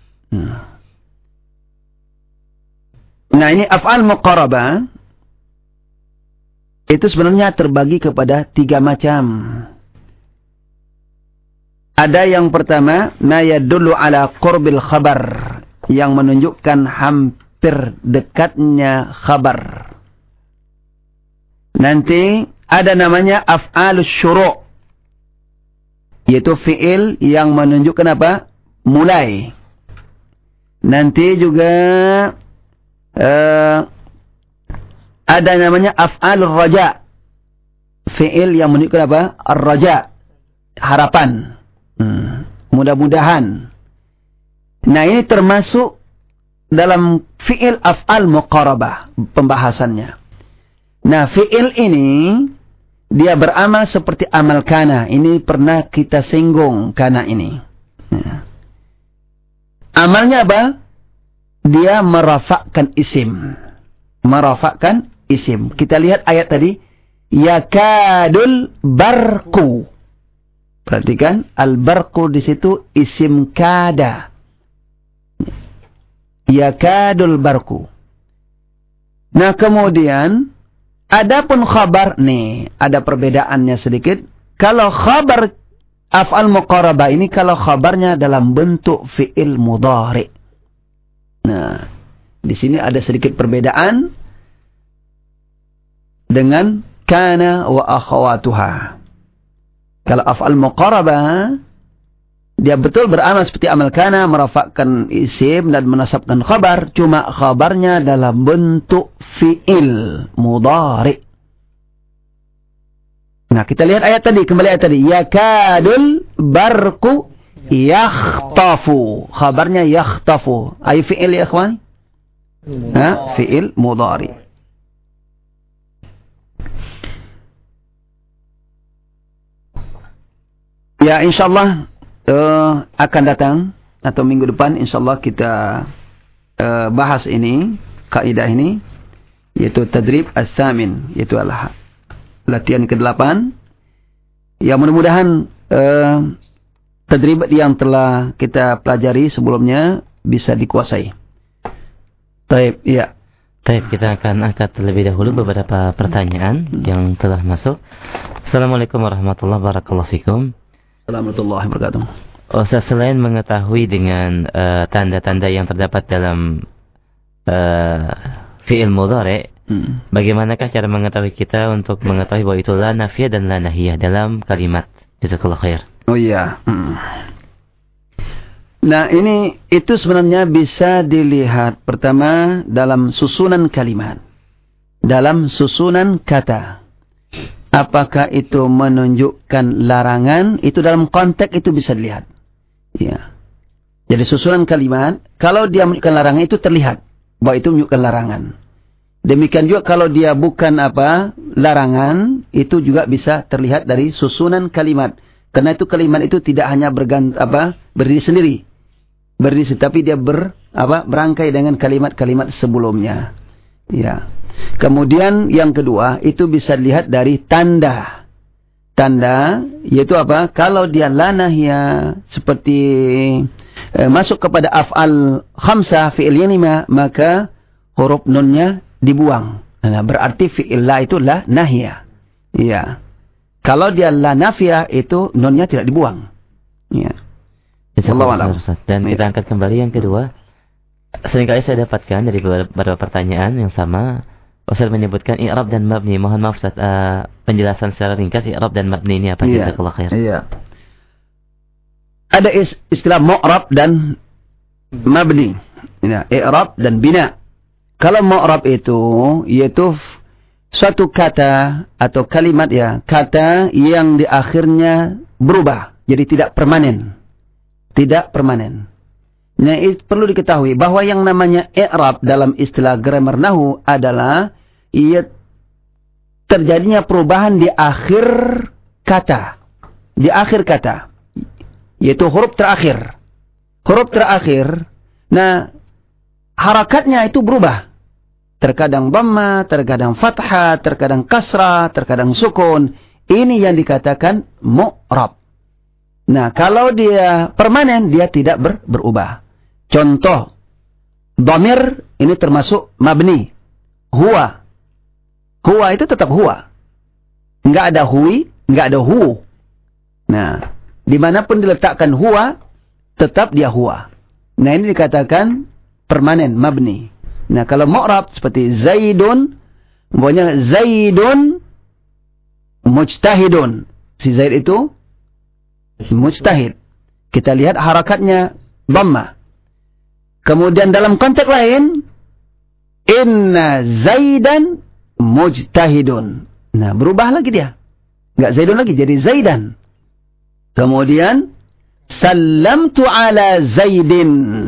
Nah, ini af'al muqarabah itu sebenarnya terbagi kepada 3 macam. Ada yang pertama, ma yadullu ala qurbil khabar, yang menunjukkan hampir dekatnya khabar. Nanti ada namanya af'alus syuru', yaitu fi'il yang menunjukkan apa? Mulai. Nanti juga ada namanya af'alur raja, fi'il yang menunjukkan apa? Ar-raja, harapan. Mudah-mudahan. Nah, ini termasuk dalam fi'il af'al muqarabah pembahasannya. Nah, fi'il ini dia beramal seperti amal kana. Ini pernah kita singgung kana ini. Amalnya apa? Dia merafakkan isim. Merafakkan isim. Kita lihat ayat tadi. Yakadul barku. Perhatikan. Al-barku di situ isim kada. Yakadul barku. Nah, kemudian adapun khabar nih, ada perbedaannya sedikit. Kalau khabar af'al muqarabah ini kalau khabarnya dalam bentuk fi'il mudhari. Nah, di sini ada sedikit perbedaan dengan kana wa akhawatuha. Kalau af'al muqarabah dia betul beramal seperti amal kana, merafakkan isim dan menasabkan khabar, cuma khabarnya dalam bentuk fi'il mudhari. Nah, kita lihat ayat tadi, kembali ayat tadi. Yakadul barku yakhtafu. Khabarnya yakhtafu. Ay fi'il ya ikhwan? Fi'il mudhari. Ya, insyaallah akan datang atau minggu depan insyaallah kita bahas ini, kaidah ini, yaitu tadrib as-samin, yaitu latihan ke-8. Ya, mudah-mudahan tadrib yang telah kita pelajari sebelumnya bisa dikuasai. Baik, ya. Baik, kita akan angkat terlebih dahulu beberapa pertanyaan yang telah masuk. Assalamualaikum warahmatullahi wabarakatuh. Warahmatullahi wabarakatuh. Ustaz, selain mengetahui dengan tanda-tanda yang terdapat dalam fi'il mudhari, bagaimanakah cara mengetahui kita untuk mengetahui bahwa itu la nafiyah dan la nahiyah dalam kalimat? Jazakallahu khair. Oh iya. Nah, itu sebenarnya bisa dilihat pertama dalam susunan kalimat. Dalam susunan kata. Apakah itu menunjukkan larangan? Itu dalam konteks itu bisa dilihat. Ya. Jadi susunan kalimat, kalau dia menunjukkan larangan itu terlihat bahwa itu menunjukkan larangan. Demikian juga kalau dia bukan larangan, itu juga bisa terlihat dari susunan kalimat. Karena itu kalimat itu tidak hanya berdiri sendiri. Tapi dia berangkai dengan kalimat-kalimat sebelumnya. Ya. Kemudian yang kedua itu bisa dilihat dari tanda. Tanda yaitu apa? Kalau dia la nahya seperti masuk kepada af'al khamsah fi'il yanima, maka huruf nunnya dibuang. Nah, berarti fi'il la itu la nahya. Iya. Kalau dia la nafiyah itu nunnya tidak dibuang. Iya. Dan kita angkat kembali yang kedua. Seringkali saya dapatkan dari beberapa pertanyaan yang sama. Ustaz menyebutkan i'rab dan mabni. Mohon maaf Ustaz, penjelasan secara ringkas i'rab dan mabni ini apa? Jazakallahu khair. Iya. Ada istilah mu'rab dan mabni. Ya, i'rab dan bina. Kalau mu'rab itu yaitu suatu kata atau kalimat kata yang di akhirnya berubah, jadi tidak permanen. Tidak permanen. Nah, perlu diketahui bahwa yang namanya i'rab dalam istilah grammar nahwu adalah terjadinya perubahan di akhir kata. Di akhir kata. Yaitu huruf terakhir. Huruf terakhir. Nah, harakatnya itu berubah. Terkadang dhamma, terkadang fathah, terkadang kasrah, terkadang sukun. Ini yang dikatakan mu'rab. Nah, kalau dia permanen, dia tidak berubah. Contoh, dhamir ini termasuk mabni. Huwa. Huwa itu tetap huwa. Enggak ada hui, enggak ada hu. Nah, dimanapun diletakkan huwa, tetap dia huwa. Nah, ini dikatakan permanen, mabni. Nah, kalau mu'rab seperti Zaidun, pokoknya Zaidun mujtahidun. Si Zaid itu mujtahid. Kita lihat harakatnya dhamma. Kemudian dalam konteks lain, inna Zaidan mujtahidun. Nah, berubah lagi dia. Enggak Zaidun lagi, jadi Zaidan. Kemudian sallamtu ala Zaidin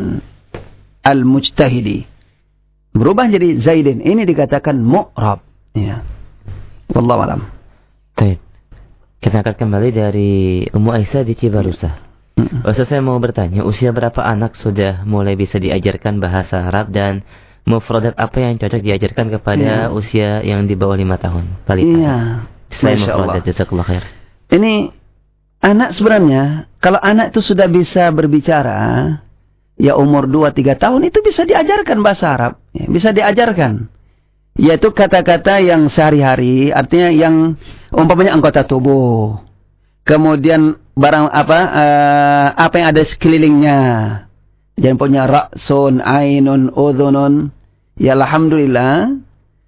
al-mujtahidi. Berubah jadi Zaidin. Ini dikatakan mu'rab. Ya. Wallahu a'lam. Baik. Kita angkat kembali dari Ummu Aisyah di Cibarusah. Ustaz, saya mau bertanya, usia berapa anak sudah mulai bisa diajarkan bahasa Arab dan mufradat apa yang cocok diajarkan kepada usia yang di bawah 5 tahun? Balita. Iya. Saya mufradat, jazakallahu khair. Ini anak sebenarnya, kalau anak itu sudah bisa berbicara, ya umur 2-3 tahun itu bisa diajarkan bahasa Arab. Ya, bisa diajarkan. Yaitu kata-kata yang sehari-hari, artinya yang umpamanya anggota tubuh. Kemudian barang apa yang ada sekelilingnya. Jangan punya ra'sun, ainun, udhunun. Ya alhamdulillah,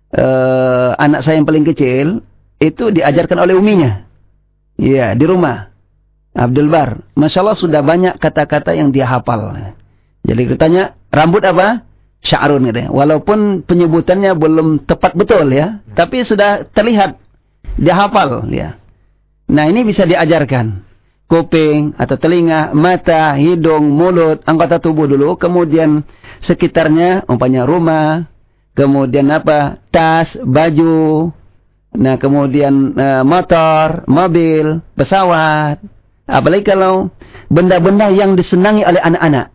anak saya yang paling kecil itu diajarkan oleh uminya. Iya, di rumah. Abdul Bar. Masya Allah sudah banyak kata-kata yang dia hafal. Jadi ditanya, rambut apa? Sya'run gitu. Walaupun penyebutannya belum tepat betul ya, tapi sudah terlihat dia hafal ya. Nah, ini bisa diajarkan. Kuping atau telinga, mata, hidung, mulut, anggota tubuh dulu, kemudian sekitarnya, umpamanya rumah, kemudian apa? Tas, baju, nah kemudian motor, mobil, pesawat. Apalagi kalau benda-benda yang disenangi oleh anak-anak.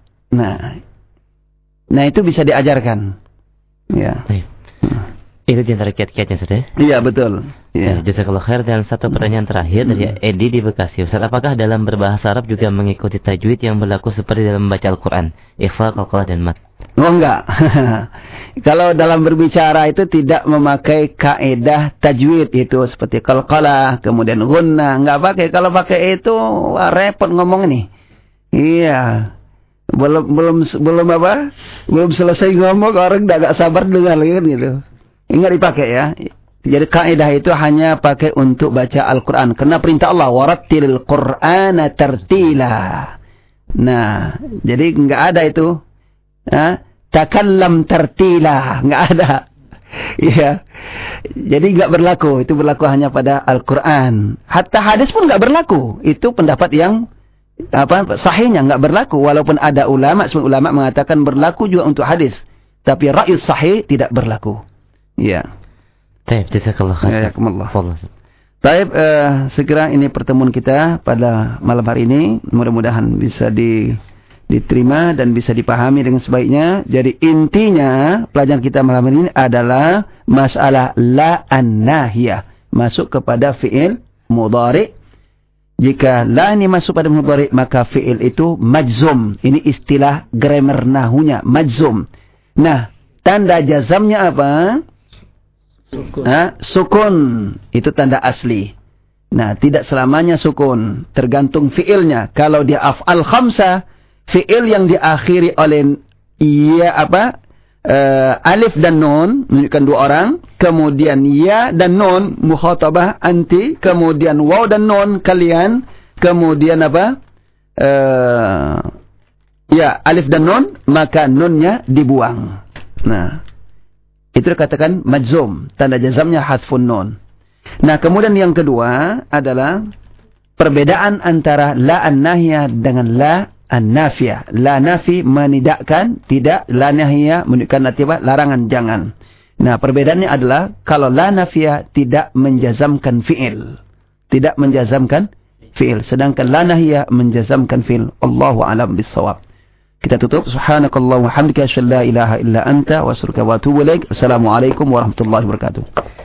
Nah itu bisa diajarkan. Ya. Itu di antara kiat-kiatnya, Ustaz. Iya, betul. Ya. Jazakallahu khair. Dan satu pertanyaan terakhir dari Edi di Bekasi. Ustaz, apakah dalam berbahasa Arab juga mengikuti tajwid yang berlaku seperti dalam membaca Al-Quran? Ikhfa, qalqalah, dan mat. Oh, enggak. Kalau dalam berbicara itu tidak memakai kaedah tajwid itu seperti qalqalah, kemudian gunnah, enggak pakai. Kalau pakai itu repot ngomong nih. Iya. Belum selesai ngomong orang udah enggak sabar dengar lagi kan gitu. Ingat dipakai ya. Jadi kaidah itu hanya pakai untuk baca Al-Quran. Karena perintah Allah, warattilil Qur'ana tartila. Nah, jadi enggak ada itu. Takallam tartila, enggak ada. Iya. Jadi enggak berlaku. Itu berlaku hanya pada Al-Quran. Hatta hadis pun enggak berlaku. Itu pendapat yang sahihnya enggak berlaku. Walaupun ada ulama, semua ulama mengatakan berlaku juga untuk hadis. Tapi ra'yu sahih tidak berlaku. Ya. Baik, jazakallahu khair. Baik, segera ini pertemuan kita pada malam hari ini. Mudah-mudahan bisa diterima dan bisa dipahami dengan sebaiknya. Jadi intinya pelajaran kita malam ini adalah masalah la an-nahiyah. Masuk kepada fi'il mudhari. Jika la ini masuk pada mudhari, maka fi'il itu majzum. Ini istilah grammar nahunya, majzum. Nah, tanda jazamnya apa? Sukun. Itu tanda asli. Nah, tidak selamanya sukun. Tergantung fi'ilnya. Kalau dia af'al khamsah, fi'il yang diakhiri oleh alif dan nun, menunjukkan dua orang. Kemudian ya dan nun, mukhatabah anti. Kemudian waw dan nun, kalian. Kemudian alif dan nun, maka nunnya dibuang. Nah, itu dikatakan majzum. Tanda jazamnya hadfun nun. Nah, kemudian yang kedua adalah perbedaan antara la an-nahiyah dengan la an-nafiyah. La nafi menidakkan, tidak. La nahiyah menunjukkan larangan, jangan. Nah, perbedaannya adalah kalau la nafiyah tidak menjazamkan fi'il. Tidak menjazamkan fi'il. Sedangkan la nahiyah menjazamkan fi'il. Allahu a'lam bis-shawab. Kita tutup. Subhanakallah wa hamdika asyhadu an la ilaha illa anta wa astaghfiruka wa atubu ilaik. Assalamualaikum warahmatullahi wabarakatuh.